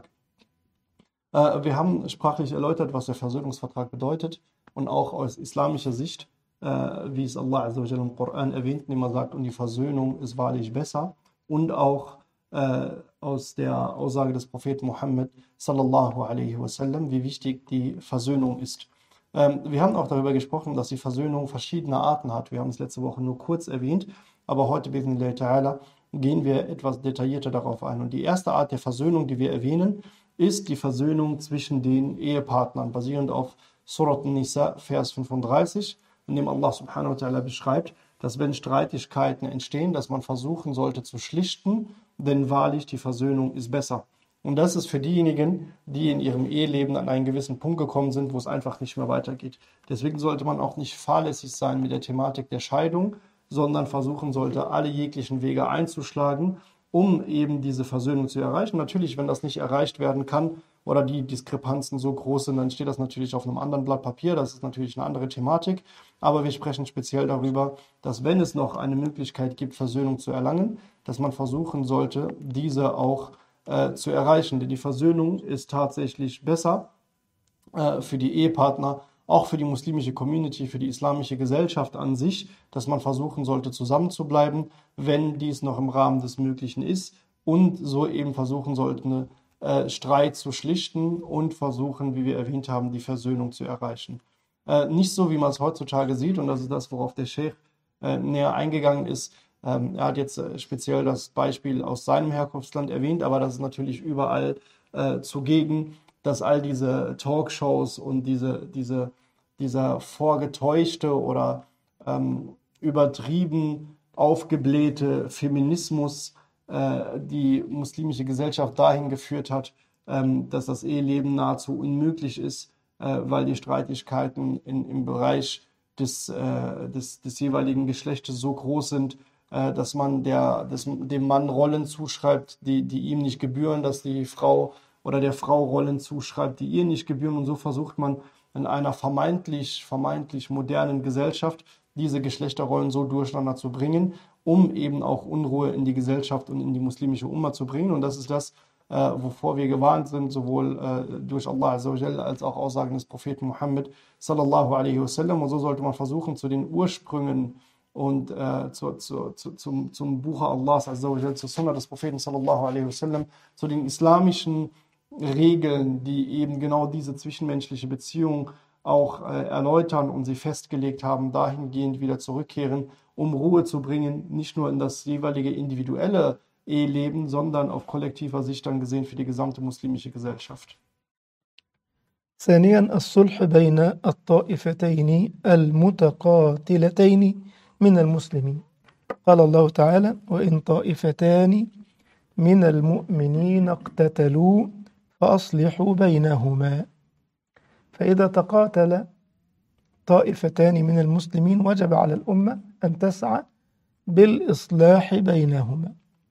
B: Wir haben sprachlich erläutert, was der Versöhnungsvertrag bedeutet und auch aus islamischer Sicht wie es Allah Azza wa Jalla im Koran erwähnt, indem er sagt, und die Versöhnung ist wahrlich besser. Und auch aus der Aussage des Propheten Muhammad sallallahu alaihi wasallam, wie wichtig die Versöhnung ist. Wir haben auch darüber gesprochen, dass die Versöhnung verschiedene Arten hat. Wir haben es letzte Woche nur kurz erwähnt, aber heute, bi'idhnillahi ta'ala, gehen wir etwas detaillierter darauf ein. Und die erste Art der Versöhnung, die wir erwähnen, ist die Versöhnung zwischen den Ehepartnern, basierend auf Surat An-Nisa, Vers 35, in dem Allah subhanahu wa ta'ala beschreibt, dass wenn Streitigkeiten entstehen, dass man versuchen sollte zu schlichten, denn wahrlich die Versöhnung ist besser. Und das ist für diejenigen, die in ihrem Eheleben an einen gewissen Punkt gekommen sind, wo es einfach nicht mehr weitergeht. Deswegen sollte man auch nicht fahrlässig sein mit der Thematik der Scheidung, sondern versuchen sollte, alle jeglichen Wege einzuschlagen, um eben diese Versöhnung zu erreichen. Natürlich, wenn das nicht erreicht werden kann oder die Diskrepanzen so groß sind, dann steht das natürlich auf einem anderen Blatt Papier. Das ist natürlich eine andere Thematik. Aber wir sprechen speziell darüber, dass wenn es noch eine Möglichkeit gibt, Versöhnung zu erlangen, dass man versuchen sollte, diese auch zu erreichen. Denn die Versöhnung ist tatsächlich besser für die Ehepartner, auch für die muslimische Community, für die islamische Gesellschaft an sich, dass man versuchen sollte, zusammenzubleiben, wenn dies noch im Rahmen des Möglichen ist, und so eben versuchen sollte, Streit zu schlichten und versuchen, wie wir erwähnt haben, die Versöhnung zu erreichen. Nicht so, wie man es heutzutage sieht, und das ist das, worauf der Sheikh näher eingegangen ist. Er hat jetzt speziell das Beispiel aus seinem Herkunftsland erwähnt, aber das ist natürlich überall zugegen, dass all diese Talkshows und dieser vorgetäuschte oder übertrieben aufgeblähte Feminismus die muslimische Gesellschaft dahin geführt hat, dass das Eheleben nahezu unmöglich ist, weil die Streitigkeiten im Bereich des jeweiligen Geschlechtes so groß sind, dass man dem Mann Rollen zuschreibt, die ihm nicht gebühren, dass die Frau oder der Frau Rollen zuschreibt, die ihr nicht gebühren. Und so versucht man in einer vermeintlich modernen Gesellschaft diese Geschlechterrollen so durcheinander zu bringen, um eben auch Unruhe in die Gesellschaft und in die muslimische Umma zu bringen. Und das ist das, wovor wir gewarnt sind, sowohl durch Allah Azza wa Jalla als auch Aussagen des Propheten Muhammad sallallahu alaihi wasallam. Und so sollte man versuchen, zu den Ursprüngen und zum Buch Allahs Azza wa Jalla, zur Sunna des Propheten sallallahu alaihi wasallam, zu den islamischen Regeln, die eben genau diese zwischenmenschliche Beziehung auch erläutern und sie festgelegt haben, dahingehend wieder zurückkehren, um Ruhe zu bringen, nicht nur in das jeweilige individuelle Eheleben, sondern auf kollektiver Sicht dann gesehen für die gesamte muslimische Gesellschaft.
A: ثانيا الصلح بين الطائفتين المتقاتلتين من المسلمين. قال الله تعالى: وإن طائفتان من المؤمنين اقتتلوا فأصلحوا بينهما. فإذا تقاتل طائفتان من المسلمين وجب على الأمة أن تسعى بالإصلاح بينهما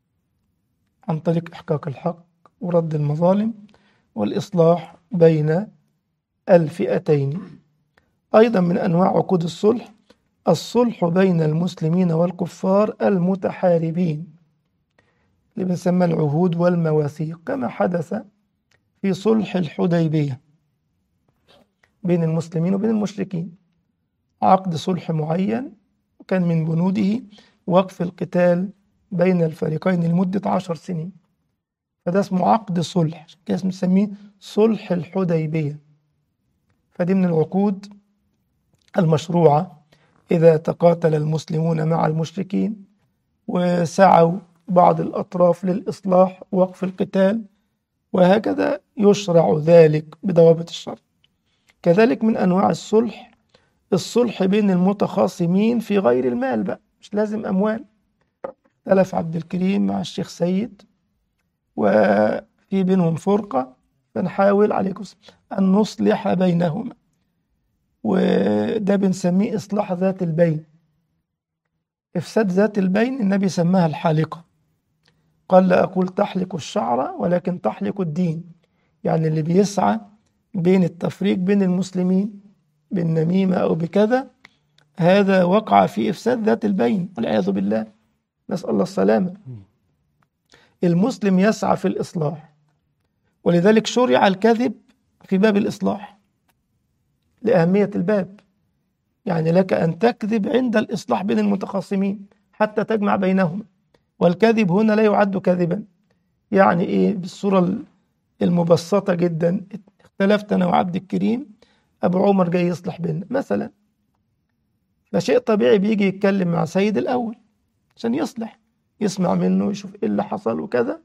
A: عن طريق إحقاق الحق ورد المظالم والإصلاح بين الفئتين. أيضا من أنواع عقود الصلح بين المسلمين والكفار المتحاربين اللي بنسمى العهود والمواثيق، كما حدث في صلح الحديبية بين المسلمين وبين المشركين. عقد صلح معين كان من بنوده وقف القتال بين الفريقين لمدة 10 سنين، فده اسمه عقد صلح، عشان كده بنسميه صلح الحديبية. فدي من العقود المشروعة إذا تقاتل المسلمون مع المشركين وسعوا بعض الأطراف للإصلاح ووقف القتال، وهكذا يشرع ذلك بضوابط الشرع. كذلك من أنواع الصلح بين المتخاصمين في غير المال بقى، مش لازم أموال. اختلف عبد الكريم مع الشيخ سيد وفي بينهم فرقة، فنحاول عليكم أن نصلح بينهما، وده بنسميه إصلاح ذات البين. إفساد ذات البين النبي سماها الحالقة، قال لا أقول تحلق الشعر ولكن تحلق الدين، يعني اللي بيسعى بين التفريق بين المسلمين بالنميمة أو بكذا، هذا وقع في إفساد ذات البين والعياذ بالله، نسأل الله السلامة. المسلم يسعى في الإصلاح، ولذلك شرع الكذب في باب الإصلاح لأهمية الباب. يعني لك أن تكذب عند الإصلاح بين المتخاصمين حتى تجمع بينهم، والكذب هنا لا يعد كذبا. يعني إيه؟ بالصورة المبسطة جدا، اختلفت أنا وعبد الكريم، أبو عمر جاي يصلح بيننا مثلا، فشيء طبيعي بيجي يتكلم مع سيد الأول عشان يصلح، يسمع منه يشوف إيه اللي حصل وكذا.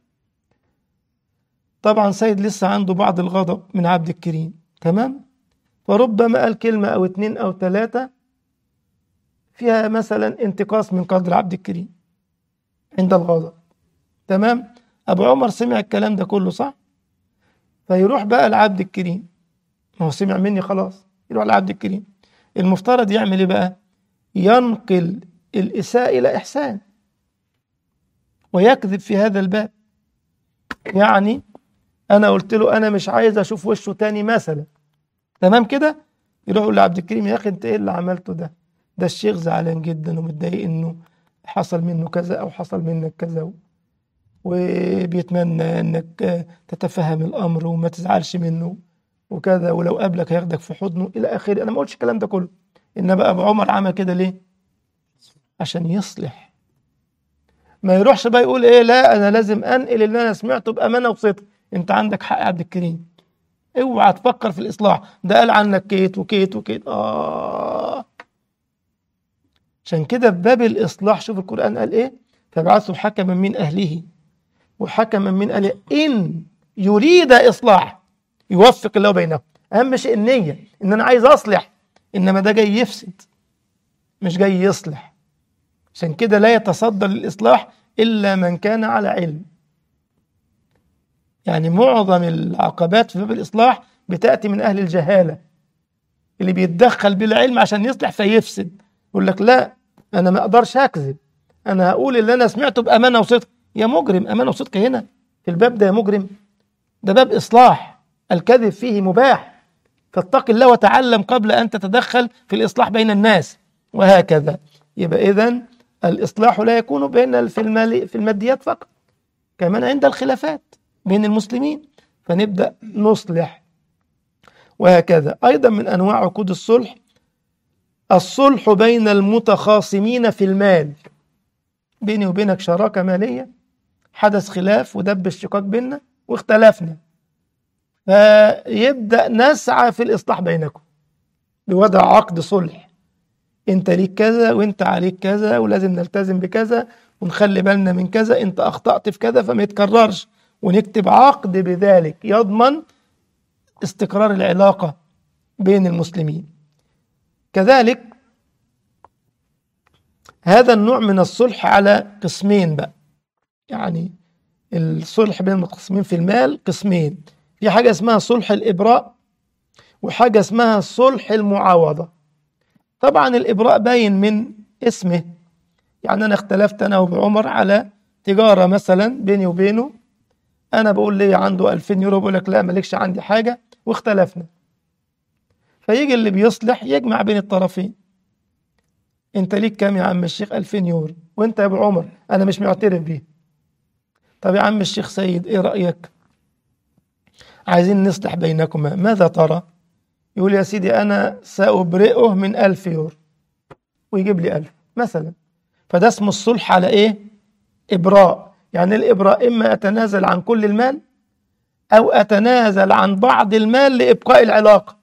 A: طبعا سيد لسه عنده بعض الغضب من عبد الكريم، تمام، فربما قال كلمة أو اتنين أو تلاتة فيها مثلا انتقاص من قدر عبد الكريم عند الغضب، تمام. أبو عمر سمع الكلام ده كله صح، فيروح بقى لعبد الكريم، ما هو سمع مني خلاص، يروح لعبد الكريم، المفترض يعمل إيه بقى؟ ينقل الإساءة إلى إحسان ويكذب في هذا الباب. يعني أنا قلت له أنا مش عايز أشوف وشه تاني مثلا، تمام كده، يروح يقول لعبد الكريم يا أخي أنت إيه اللي عملته ده؟ ده الشيخ زعلان جدا ومتضايق إنه حصل منه كذا أو حصل منك كذا، وبيتمنى إنك تتفهم الأمر وما تزعلش منه وكذا، ولو قابلك هياخدك في حضنه إلى آخره. أنا ما قلتش الكلام ده كله، إنما أبو عمر عمل كده ليه؟ عشان يصلح. ما يروحش بقى يقول إيه لا أنا لازم أنقل اللي أنا سمعته بأمانة وصدق. أنت عندك حق يا عبد الكريم، اوعى تفكر في الإصلاح، ده قال عنك كيت وكيت وكيت. عشان كده في باب الإصلاح شوف القرآن قال إيه؟ فابعثوا حكما من أهله وحكما من أهله إن يريد إصلاح يوفق الله بينهم. أهم شيء النية، إن أنا عايز أصلح، إنما ده جاي يفسد مش جاي يصلح. عشان كده لا يتصدى للإصلاح إلا من كان على علم. يعني معظم العقبات في باب الإصلاح بتأتي من أهل الجهالة اللي بيتدخل بلا علم عشان يصلح فيفسد. يقول لك لا أنا ما أقدرش أكذب، أنا هقول اللي أنا سمعته بأمانة وصدق. يا مجرم، أمانة وصدق هنا في الباب ده يا مجرم، ده باب إصلاح، الكذب فيه مباح، فاتق الله وتعلم قبل أن تتدخل في الإصلاح بين الناس، وهكذا. يبقى إذن الإصلاح لا يكون بين في الماديات فقط، كمان عند الخلافات بين المسلمين فنبدأ نصلح، وهكذا. أيضا من أنواع عقود الصلح الصلح بين المتخاصمين في المال. بيني وبينك شراكة مالية، حدث خلاف ودب الشقاق بيننا واختلفنا، فيبدأ نسعى في الإصلاح بينكم بوضع عقد صلح، انت ليك كذا وانت عليك كذا ولازم نلتزم بكذا ونخلي بالنا من كذا، انت أخطأت في كذا فما يتكررش، ونكتب عقد بذلك يضمن استقرار العلاقة بين المسلمين. كذلك هذا النوع من الصلح على قسمين بقى، يعني الصلح بين المتخاصمين في المال قسمين، في حاجة اسمها صلح الإبراء وحاجة اسمها صلح المعاوضة. طبعا الإبراء باين من اسمه، يعني أنا اختلفت أنا وعمر على تجارة مثلا بيني وبينه، أنا بقول لي عنده 2000 يورو، بقول لك لا مالكش عندي حاجة، واختلفنا، فيجي اللي بيصلح يجمع بين الطرفين، انت ليك كام يا عم الشيخ؟ 2000 يورو، وانت يا ابو عمر انا مش معترف بيه. طب يا عم الشيخ سيد ايه رأيك؟ عايزين نصلح بينكما، ماذا ترى؟ يقول يا سيدي انا سأبرئه من 1000 يورو، ويجيب لي 1000 مثلا، فده اسمه الصلح على ايه؟ إبراء. يعني الإبراء إما أتنازل عن كل المال أو أتنازل عن بعض المال لإبقاء العلاقة،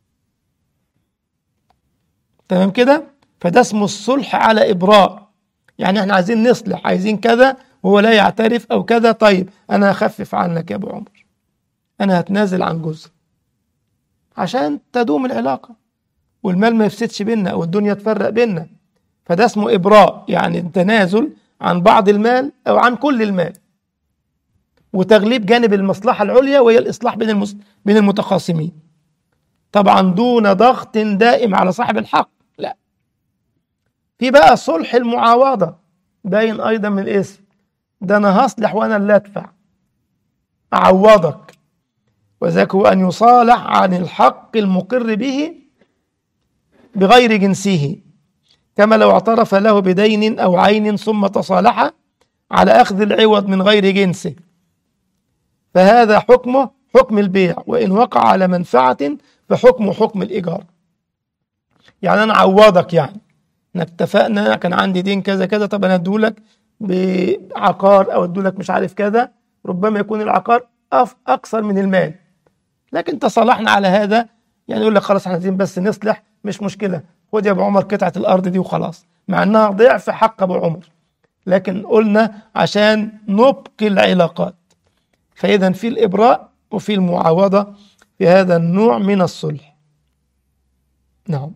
A: تمام كده؟ فده اسمه الصلح على إبراء، يعني احنا عايزين نصلح، عايزين كذا وهو لا يعترف أو كذا، طيب أنا هخفف عنك يا أبو عمر، أنا هتنازل عن جزء عشان تدوم العلاقة والمال ما يفسدش بينا أو الدنيا تفرق بينا، فده اسمه إبراء، يعني التنازل عن بعض المال أو عن كل المال، وتغليب جانب المصلحة العليا وهي الإصلاح بين المتخاصمين، طبعا دون ضغط دائم على صاحب الحق، لا. في بقى صلح المعاوضة، باين أيضا من الاسم، ده أنا هصلح وأنا اللي أدفع، أعوضك، وذاك هو أن يصالح عن الحق المقر به بغير جنسه، كما لو اعترف له بدين أو عين ثم تصالح على أخذ العوض من غير جنسه، فهذا حكمه حكم البيع، وإن وقع على منفعة فحكمه حكم الإيجار. يعني أنا أعوضك، يعني إحنا اتفقنا كان عندي دين كذا كذا، طب أنا أدولك بعقار أو أدولك مش عارف كذا، ربما يكون العقار أكثر من المال، لكن تصالحنا على هذا، يعني يقول لك خلاص احنا عايزين بس نصلح، مش مشكلة، خد يا أبو عمر قطعة الأرض دي وخلاص، مع إنها ضعف حق أبو عمر، لكن قلنا عشان نبقي العلاقات. فإذا في الإبراء وفي المعاوضة في هذا النوع من الصلح. نعم.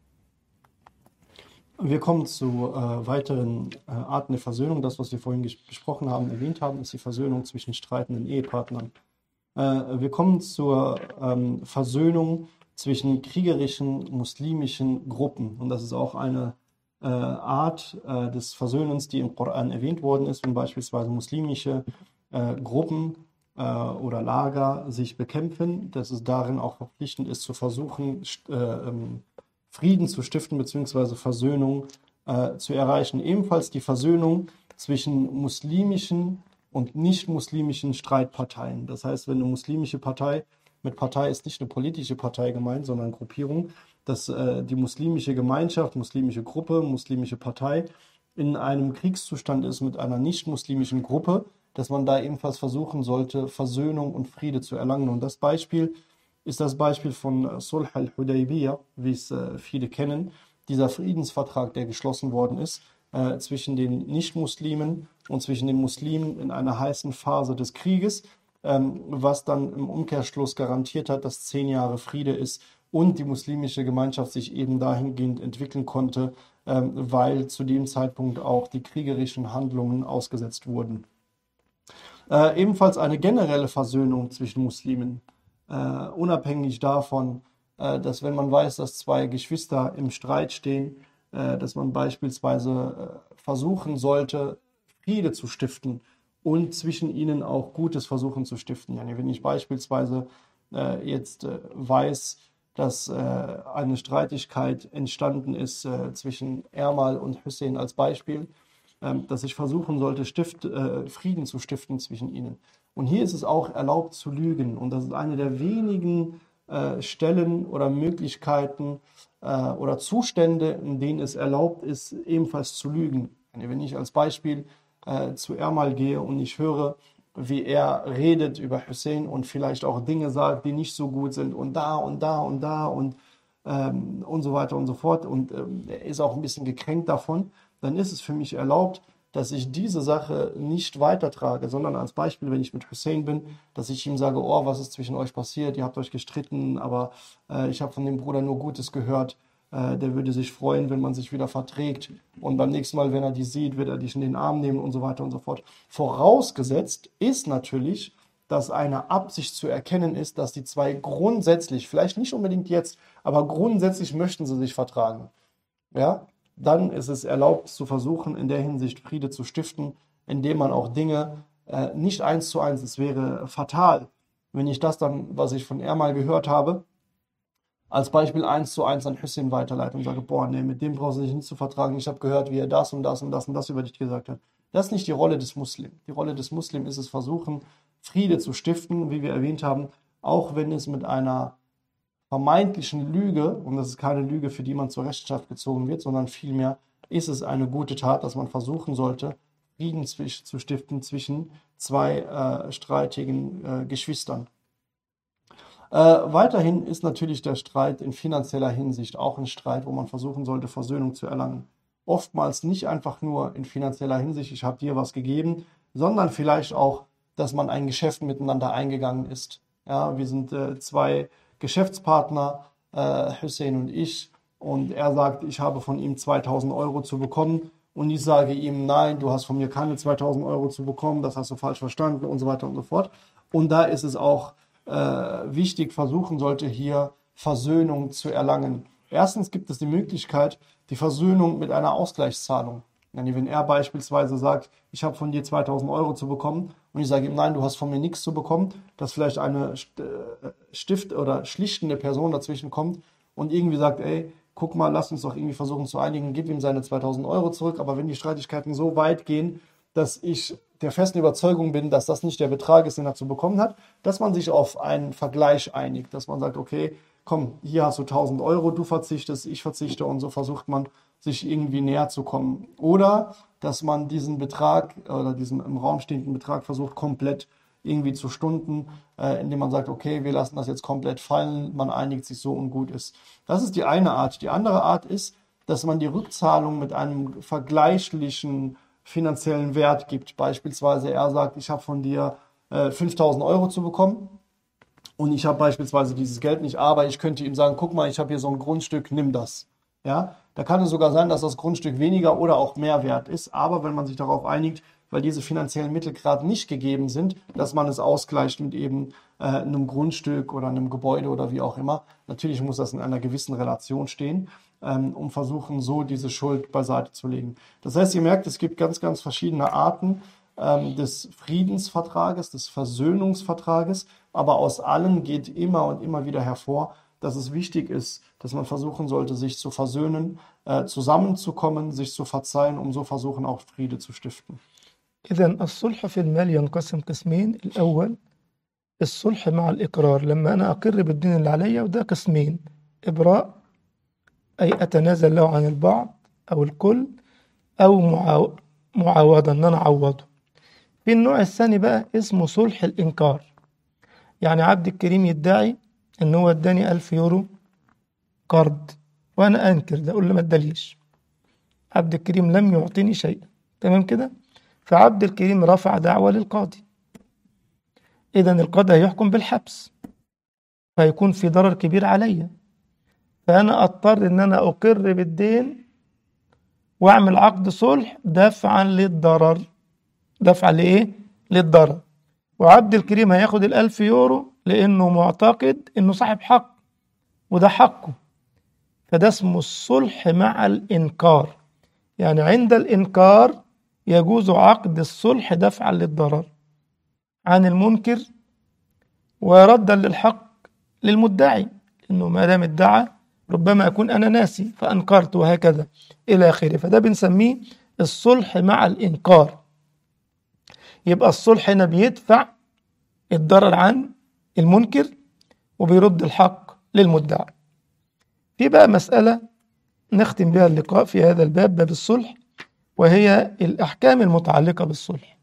B: Wir kommen zu weiteren Arten der Versöhnung. Das, was wir vorhin besprochen haben, erwähnt haben, ist die Versöhnung zwischen streitenden Ehepartnern. Wir kommen zur Versöhnung zwischen kriegerischen muslimischen Gruppen. Und das ist auch eine Art des Versöhnens, die im Koran erwähnt worden ist, wenn beispielsweise muslimische Gruppen oder Lager sich bekämpfen, dass es darin auch verpflichtend ist, zu versuchen, Frieden zu stiften bzw. Versöhnung zu erreichen. Ebenfalls die Versöhnung zwischen muslimischen und nicht-muslimischen Streitparteien. Das heißt, wenn eine muslimische Partei, mit Partei ist nicht eine politische Partei gemeint, sondern eine Gruppierung, dass die muslimische Gemeinschaft, muslimische Gruppe, muslimische Partei in einem Kriegszustand ist mit einer nicht-muslimischen Gruppe, dass man da ebenfalls versuchen sollte, Versöhnung und Friede zu erlangen. Und das Beispiel ist das Beispiel von Sulh al-Hudaybiyah, wie es viele kennen, dieser Friedensvertrag, der geschlossen worden ist zwischen den Nicht-Muslimen und zwischen den Muslimen in einer heißen Phase des Krieges, was dann im Umkehrschluss garantiert hat, dass 10 Jahre Friede ist und die muslimische Gemeinschaft sich eben dahingehend entwickeln konnte, weil zu dem Zeitpunkt auch die kriegerischen Handlungen ausgesetzt wurden. Ebenfalls eine generelle Versöhnung zwischen Muslimen. Unabhängig davon, dass wenn man weiß, dass zwei Geschwister im Streit stehen, dass man beispielsweise versuchen sollte, Friede zu stiften und zwischen ihnen auch Gutes versuchen zu stiften. Yani wenn ich beispielsweise jetzt weiß, dass eine Streitigkeit entstanden ist zwischen Ermal und Hussein als Beispiel, dass ich versuchen sollte, Frieden zu stiften zwischen ihnen. Und hier ist es auch erlaubt zu lügen. Und das ist eine der wenigen Stellen oder Möglichkeiten oder Zustände, in denen es erlaubt ist, ebenfalls zu lügen. Wenn ich als Beispiel zu Ermal gehe und ich höre, wie er redet über Hussein und vielleicht auch Dinge sagt, die nicht so gut sind und da und da und da und so weiter und so fort und er ist auch ein bisschen gekränkt davon, dann ist es für mich erlaubt, dass ich diese Sache nicht weitertrage, sondern als Beispiel, wenn ich mit Hussein bin, dass ich ihm sage, oh, was ist zwischen euch passiert, ihr habt euch gestritten, aber ich habe von dem Bruder nur Gutes gehört, der würde sich freuen, wenn man sich wieder verträgt und beim nächsten Mal, wenn er dich sieht, wird er dich in den Arm nehmen und so weiter und so fort. Vorausgesetzt ist natürlich, dass eine Absicht zu erkennen ist, dass die zwei grundsätzlich, vielleicht nicht unbedingt jetzt, aber grundsätzlich möchten sie sich vertragen. Ja? Dann ist es erlaubt zu versuchen, in der Hinsicht Friede zu stiften, indem man auch Dinge nicht 1:1, es wäre fatal, wenn ich das dann, was ich von Ermal gehört habe, als Beispiel 1:1 an Hussein weiterleite und sage, boah, nee, mit dem brauchst du dich nicht zu vertragen, ich habe gehört, wie er das und das und das und das über dich gesagt hat. Das ist nicht die Rolle des Muslims. Die Rolle des Muslims ist es versuchen, Friede zu stiften, wie wir erwähnt haben, auch wenn es mit einer vermeintlichen Lüge, und das ist keine Lüge, für die man zur Rechenschaft gezogen wird, sondern vielmehr ist es eine gute Tat, dass man versuchen sollte, Frieden zu stiften zwischen zwei streitigen Geschwistern. Weiterhin ist natürlich der Streit in finanzieller Hinsicht auch ein Streit, wo man versuchen sollte, Versöhnung zu erlangen. Oftmals nicht einfach nur in finanzieller Hinsicht, ich habe dir was gegeben, sondern vielleicht auch, dass man ein Geschäft miteinander eingegangen ist. Ja, wir sind zwei Geschäftspartner, Hussein und ich, und er sagt, ich habe von ihm 2.000 Euro zu bekommen und ich sage ihm, nein, du hast von mir keine 2.000 Euro zu bekommen, das hast du falsch verstanden und so weiter und so fort. Und da ist es auch wichtig, versuchen sollte, hier Versöhnung zu erlangen. Erstens gibt es die Möglichkeit, die Versöhnung mit einer Ausgleichszahlung. Wenn er beispielsweise sagt, ich habe von dir 2.000 Euro zu bekommen und ich sage ihm, nein, du hast von mir nichts zu bekommen, dass vielleicht eine oder schlichtende Person dazwischen kommt und irgendwie sagt, ey, guck mal, lass uns doch irgendwie versuchen zu einigen, gib ihm seine 2.000 Euro zurück, aber wenn die Streitigkeiten so weit gehen, dass ich der festen Überzeugung bin, dass das nicht der Betrag ist, den er zu bekommen hat, dass man sich auf einen Vergleich einigt, dass man sagt, okay, komm, hier hast du 1.000 Euro, du verzichtest, ich verzichte und so versucht man, sich irgendwie näher zu kommen. Oder dass man diesen Betrag oder diesen im Raum stehenden Betrag versucht, komplett irgendwie zu stunden, indem man sagt, okay, wir lassen das jetzt komplett fallen, man einigt sich so und gut ist. Das ist die eine Art. Die andere Art ist, dass man die Rückzahlung mit einem vergleichlichen finanziellen Wert gibt. Beispielsweise er sagt, ich habe von dir 5.000 Euro zu bekommen und ich habe beispielsweise dieses Geld nicht, aber ich könnte ihm sagen, guck mal, ich habe hier so ein Grundstück, nimm das. Ja, da kann es sogar sein, dass das Grundstück weniger oder auch mehr wert ist, aber wenn man sich darauf einigt, weil diese finanziellen Mittel gerade nicht gegeben sind, dass man es ausgleicht mit eben einem Grundstück oder einem Gebäude oder wie auch immer. Natürlich muss das in einer gewissen Relation stehen, um versuchen, so diese Schuld beiseite zu legen. Das heißt, ihr merkt, es gibt ganz, ganz verschiedene Arten des Friedensvertrages, des Versöhnungsvertrages, aber aus allen geht immer und immer wieder hervor, dass es wichtig ist, dass man versuchen sollte, sich zu versöhnen, zusammenzukommen, sich zu verzeihen, um so versuchen, auch Friede zu stiften.
A: إذا الصلح في المال ينقسم قسمين. الأول الصلح مع الإقرار، لما أنا أقر بالدين اللي عليا، وده قسمين: إبراء أي أتنازل له عن البعض أو الكل، أو معاوضة إن أنا أعوضه. في النوع الثاني بقى اسمه صلح الإنكار، يعني عبد الكريم يدعي إن هو اداني 1000 يورو قرض وأنا أنكر ده، أقول له ما اداليش، عبد الكريم لم يعطيني شيئا، تمام كده؟ فعبد الكريم رفع دعوة للقاضي، إذن القاضي هيحكم بالحبس، فيكون في ضرر كبير عليا، فأنا أضطر إن أنا أقر بالدين وأعمل عقد صلح دفعا للضرر. دفعا لإيه؟ للضرر. وعبد الكريم هياخد 1000 يورو لأنه معتقد إنه صاحب حق وده حقه، فده اسمه الصلح مع الإنكار. يعني عند الإنكار يجوز عقد الصلح دفعا للضرر عن المنكر وردا للحق للمدعي، إنه ما دام ادعى ربما أكون أنا ناسي فأنكرت وهكذا إلى آخره، فده بنسميه الصلح مع الإنكار. يبقى الصلح هنا بيدفع الضرر عن المنكر وبيرد الحق للمدعي. في بقى مسألة نختم بها اللقاء في هذا الباب، باب الصلح، وهي الأحكام المتعلقة بالصلح.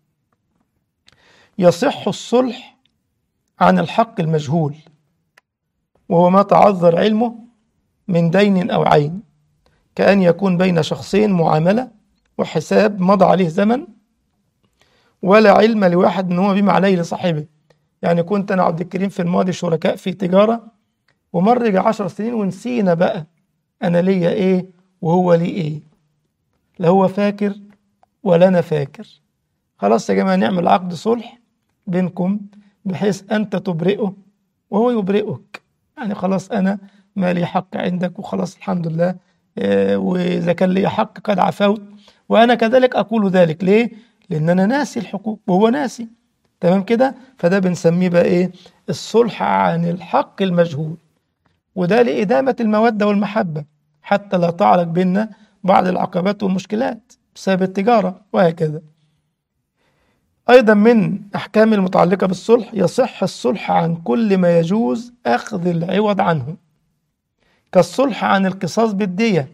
A: يصح الصلح عن الحق المجهول، وهو ما تعذر علمه من دين أو عين، كأن يكون بين شخصين معاملة وحساب مضى عليه زمن ولا علم لواحد إن هو بما عليه لصاحبه. يعني كنت أنا عبد الكريم في الماضي شركاء في تجارة، ومر يجي 10 سنين ونسينا بقى أنا ليا إيه وهو لي إيه، لا هو فاكر ولا أنا فاكر. خلاص يا جماعة نعمل عقد صلح بينكم بحيث أنت تبرئه وهو يبرئك، يعني خلاص أنا ما لي حق عندك وخلاص الحمد لله، وإذا كان لي حق قد عفوت، وأنا كذلك أقول ذلك. ليه؟ لأن أنا ناسي الحقوق وهو ناسي، تمام كده؟ فده بنسميه بقى إيه؟ الصلح عن الحق المجهول، وده لإدامة المودة والمحبة حتى لا تعرق بيننا بعض العقبات والمشكلات بسبب التجارة وهكذا. أيضا من أحكام المتعلقة بالصلح يصح الصلح عن كل ما يجوز أخذ العوض عنه، كالصلح عن القصاص بالدية.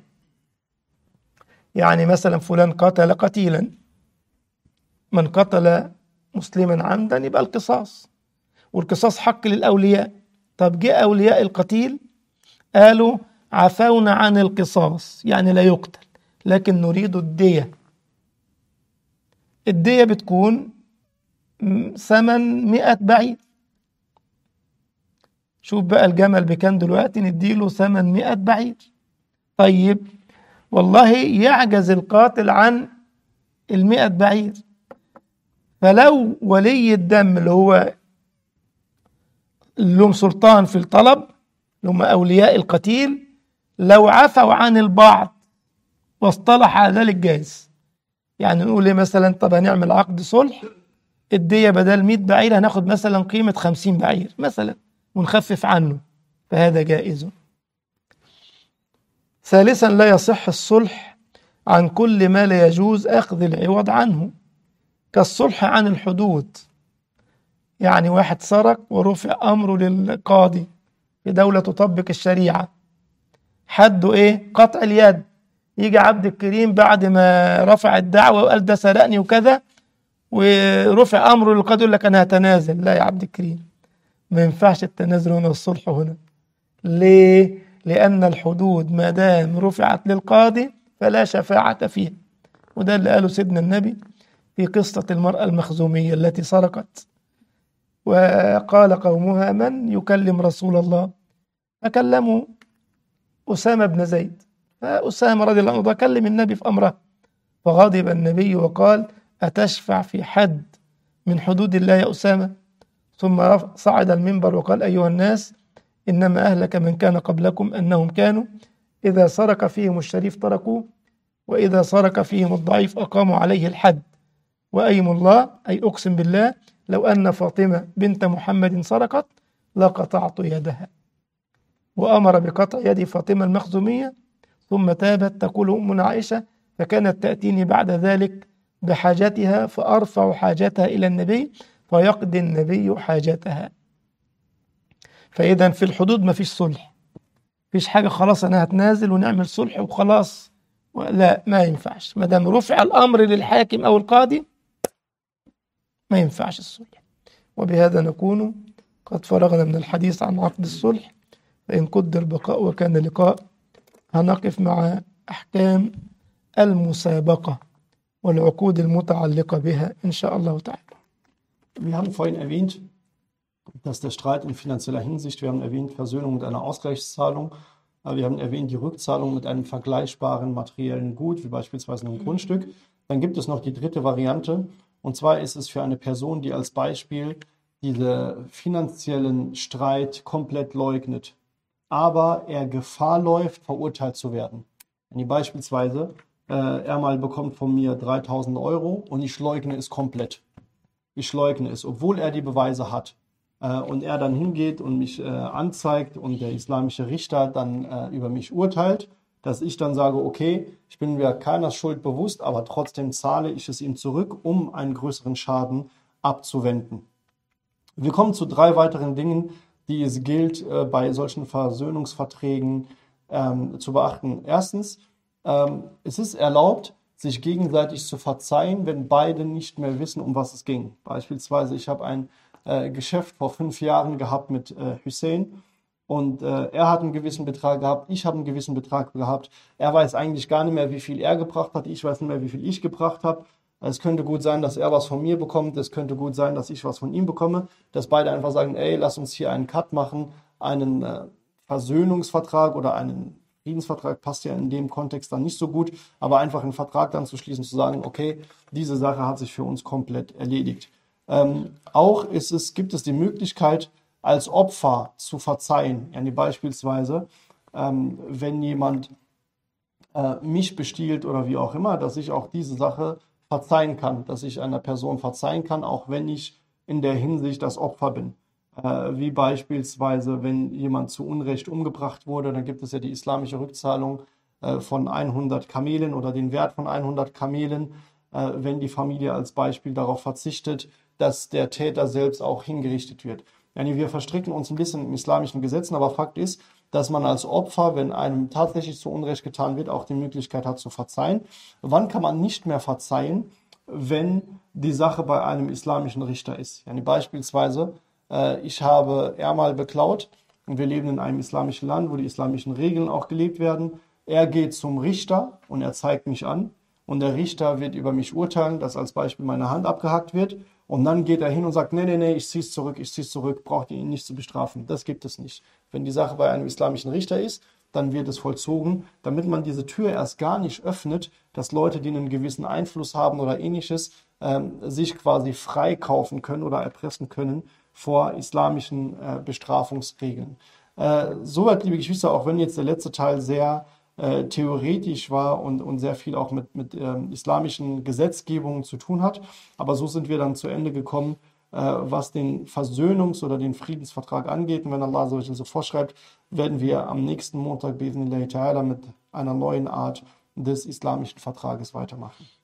A: يعني مثلا فلان قتل قتيلا، من قتل مسلما عمدا يبقى القصاص، والقصاص حق للأولياء. طب جاء أولياء القتيل قالوا عفونا عن القصاص، يعني لا يقتل، لكن نريد الدية. الدية بتكون ثمن 100 بعير. شوف بقى الجمل بكام دلوقتي، نديله ثمن 100 بعير. طيب والله يعجز القاتل عن 100 بعير، فلو ولي الدم اللي هو لهم سلطان في الطلب، اللي هم أولياء القتيل، لو عفوا عن البعض واصطلح على ذلك جاز. يعني نقول ايه مثلا، طب هنعمل عقد صلح، الدية بدل 100 بعير هناخد مثلا قيمة 50 بعير مثلا ونخفف عنه، فهذا جائز. ثالثا لا يصح الصلح عن كل ما لا يجوز أخذ العوض عنه، كالصلح عن الحدود، يعني واحد سرق ورفع أمره للقاضي في دولة تطبق الشريعة، حده إيه؟ قطع اليد. يجي عبد الكريم بعد ما رفع الدعوة وقال ده سرقني وكذا ورفع أمره للقاضي يقول لك أنا هتنازل. لا يا عبد الكريم، ما ينفعش التنازل هنا والصلح هنا. ليه؟ لأن الحدود ما دام رفعت للقاضي فلا شفاعة فيها. وده اللي قاله سيدنا النبي في قصة المرأة المخزومية التي سرقت، وقال قومها من يكلم رسول الله؟ فكلموا أسامة بن زيد، فأسامة رضي الله عنه كلم النبي في أمره، فغضب النبي وقال أتشفع في حد من حدود الله يا أسامة؟ ثم صعد المنبر وقال أيها الناس إنما أهلك من كان قبلكم أنهم كانوا إذا سرق فيهم الشريف تركوه، وإذا سرق فيهم الضعيف أقاموا عليه الحد، وأيم الله أي أقسم بالله لو أن فاطمة بنت محمد سرقت لقطعت يدها. وأمر بقطع يد فاطمة المخزومية، ثم تابت تقول أمنا عائشة فكانت تأتيني بعد ذلك بحاجتها فأرفع حاجتها إلى النبي فيقضي النبي حاجتها. فإذا في الحدود ما فيش صلح، فيش حاجة خلاص أنا هتنازل ونعمل صلح وخلاص، لا ما ينفعش. ما دام رفع الأمر للحاكم أو القاضي ما ينفعش الصلح. وبهذا نكون قد فرغنا من الحديث عن عقد الصلح، فإن قدر البقاء وكان لقاء هنقف مع أحكام المسابقة والعقود المتعلقة بها إن شاء الله تعالى.
B: Wir haben vorhin erwähnt, dass der Streit in finanzieller Hinsicht, wir haben erwähnt Versöhnung mit einer Ausgleichszahlung, aber wir haben erwähnt die Rückzahlung mit einem vergleichbaren materiellen Gut, wie beispielsweise einem Grundstück. Dann gibt es noch die dritte Variante, und zwar ist es für eine Person, die als Beispiel diesen finanziellen Streit komplett leugnet, aber er Gefahr läuft, verurteilt zu werden. Wenn die beispielsweise er mal bekommt von mir 3.000 Euro und ich leugne es komplett. Ich leugne es, obwohl er die Beweise hat. Und er dann hingeht und mich anzeigt und der islamische Richter dann über mich urteilt, dass ich dann sage, okay, ich bin mir keiner Schuld bewusst, aber trotzdem zahle ich es ihm zurück, um einen größeren Schaden abzuwenden. Wir kommen zu 3 weiteren Dingen, die es gilt bei solchen Versöhnungsverträgen zu beachten. Erstens, es ist erlaubt, sich gegenseitig zu verzeihen, wenn beide nicht mehr wissen, um was es ging. Beispielsweise, ich habe ein Geschäft vor 5 Jahren gehabt mit Hussein und er hat einen gewissen Betrag gehabt, ich habe einen gewissen Betrag gehabt. Er weiß eigentlich gar nicht mehr, wie viel er gebracht hat, ich weiß nicht mehr, wie viel ich gebracht habe. Es könnte gut sein, dass er was von mir bekommt, es könnte gut sein, dass ich was von ihm bekomme, dass beide einfach sagen, ey, lass uns hier einen Cut machen, einen Versöhnungsvertrag oder einen Friedensvertrag passt ja in dem Kontext dann nicht so gut, aber einfach einen Vertrag dann zu schließen, zu sagen, okay, diese Sache hat sich für uns komplett erledigt. Auch gibt es die Möglichkeit, als Opfer zu verzeihen. Yani beispielsweise, wenn jemand mich bestiehlt oder wie auch immer, dass ich auch diese Sache verzeihen kann, dass ich einer Person verzeihen kann, auch wenn ich in der Hinsicht das Opfer bin. Wie beispielsweise, wenn jemand zu Unrecht umgebracht wurde, dann gibt es ja die islamische Rückzahlung von 100 Kamelen oder den Wert von 100 Kamelen, wenn die Familie als Beispiel darauf verzichtet, dass der Täter selbst auch hingerichtet wird. Yani wir verstricken uns ein bisschen in islamischen Gesetzen, aber Fakt ist, dass man als Opfer, wenn einem tatsächlich zu Unrecht getan wird, auch die Möglichkeit hat zu verzeihen. Wann kann man nicht mehr verzeihen? Wenn die Sache bei einem islamischen Richter ist. Yani beispielsweise, ich habe er mal beklaut und wir leben in einem islamischen Land, wo die islamischen Regeln auch gelebt werden. Er geht zum Richter und er zeigt mich an und der Richter wird über mich urteilen, dass als Beispiel meine Hand abgehackt wird und dann geht er hin und sagt, nee, ich zieh's zurück, braucht ihr ihn nicht zu bestrafen. Das gibt es nicht. Wenn die Sache bei einem islamischen Richter ist, dann wird es vollzogen, damit man diese Tür erst gar nicht öffnet, dass Leute, die einen gewissen Einfluss haben oder ähnliches, sich quasi freikaufen können oder erpressen können vor islamischen Bestrafungsregeln. Soweit, liebe Geschwister, auch wenn jetzt der letzte Teil sehr theoretisch war und sehr viel auch mit islamischen Gesetzgebungen zu tun hat, aber so sind wir dann zu Ende gekommen, was den Versöhnungs- oder den Friedensvertrag angeht. Und wenn Allah so vorschreibt, werden wir am nächsten Montag mit einer neuen Art des islamischen Vertrages weitermachen.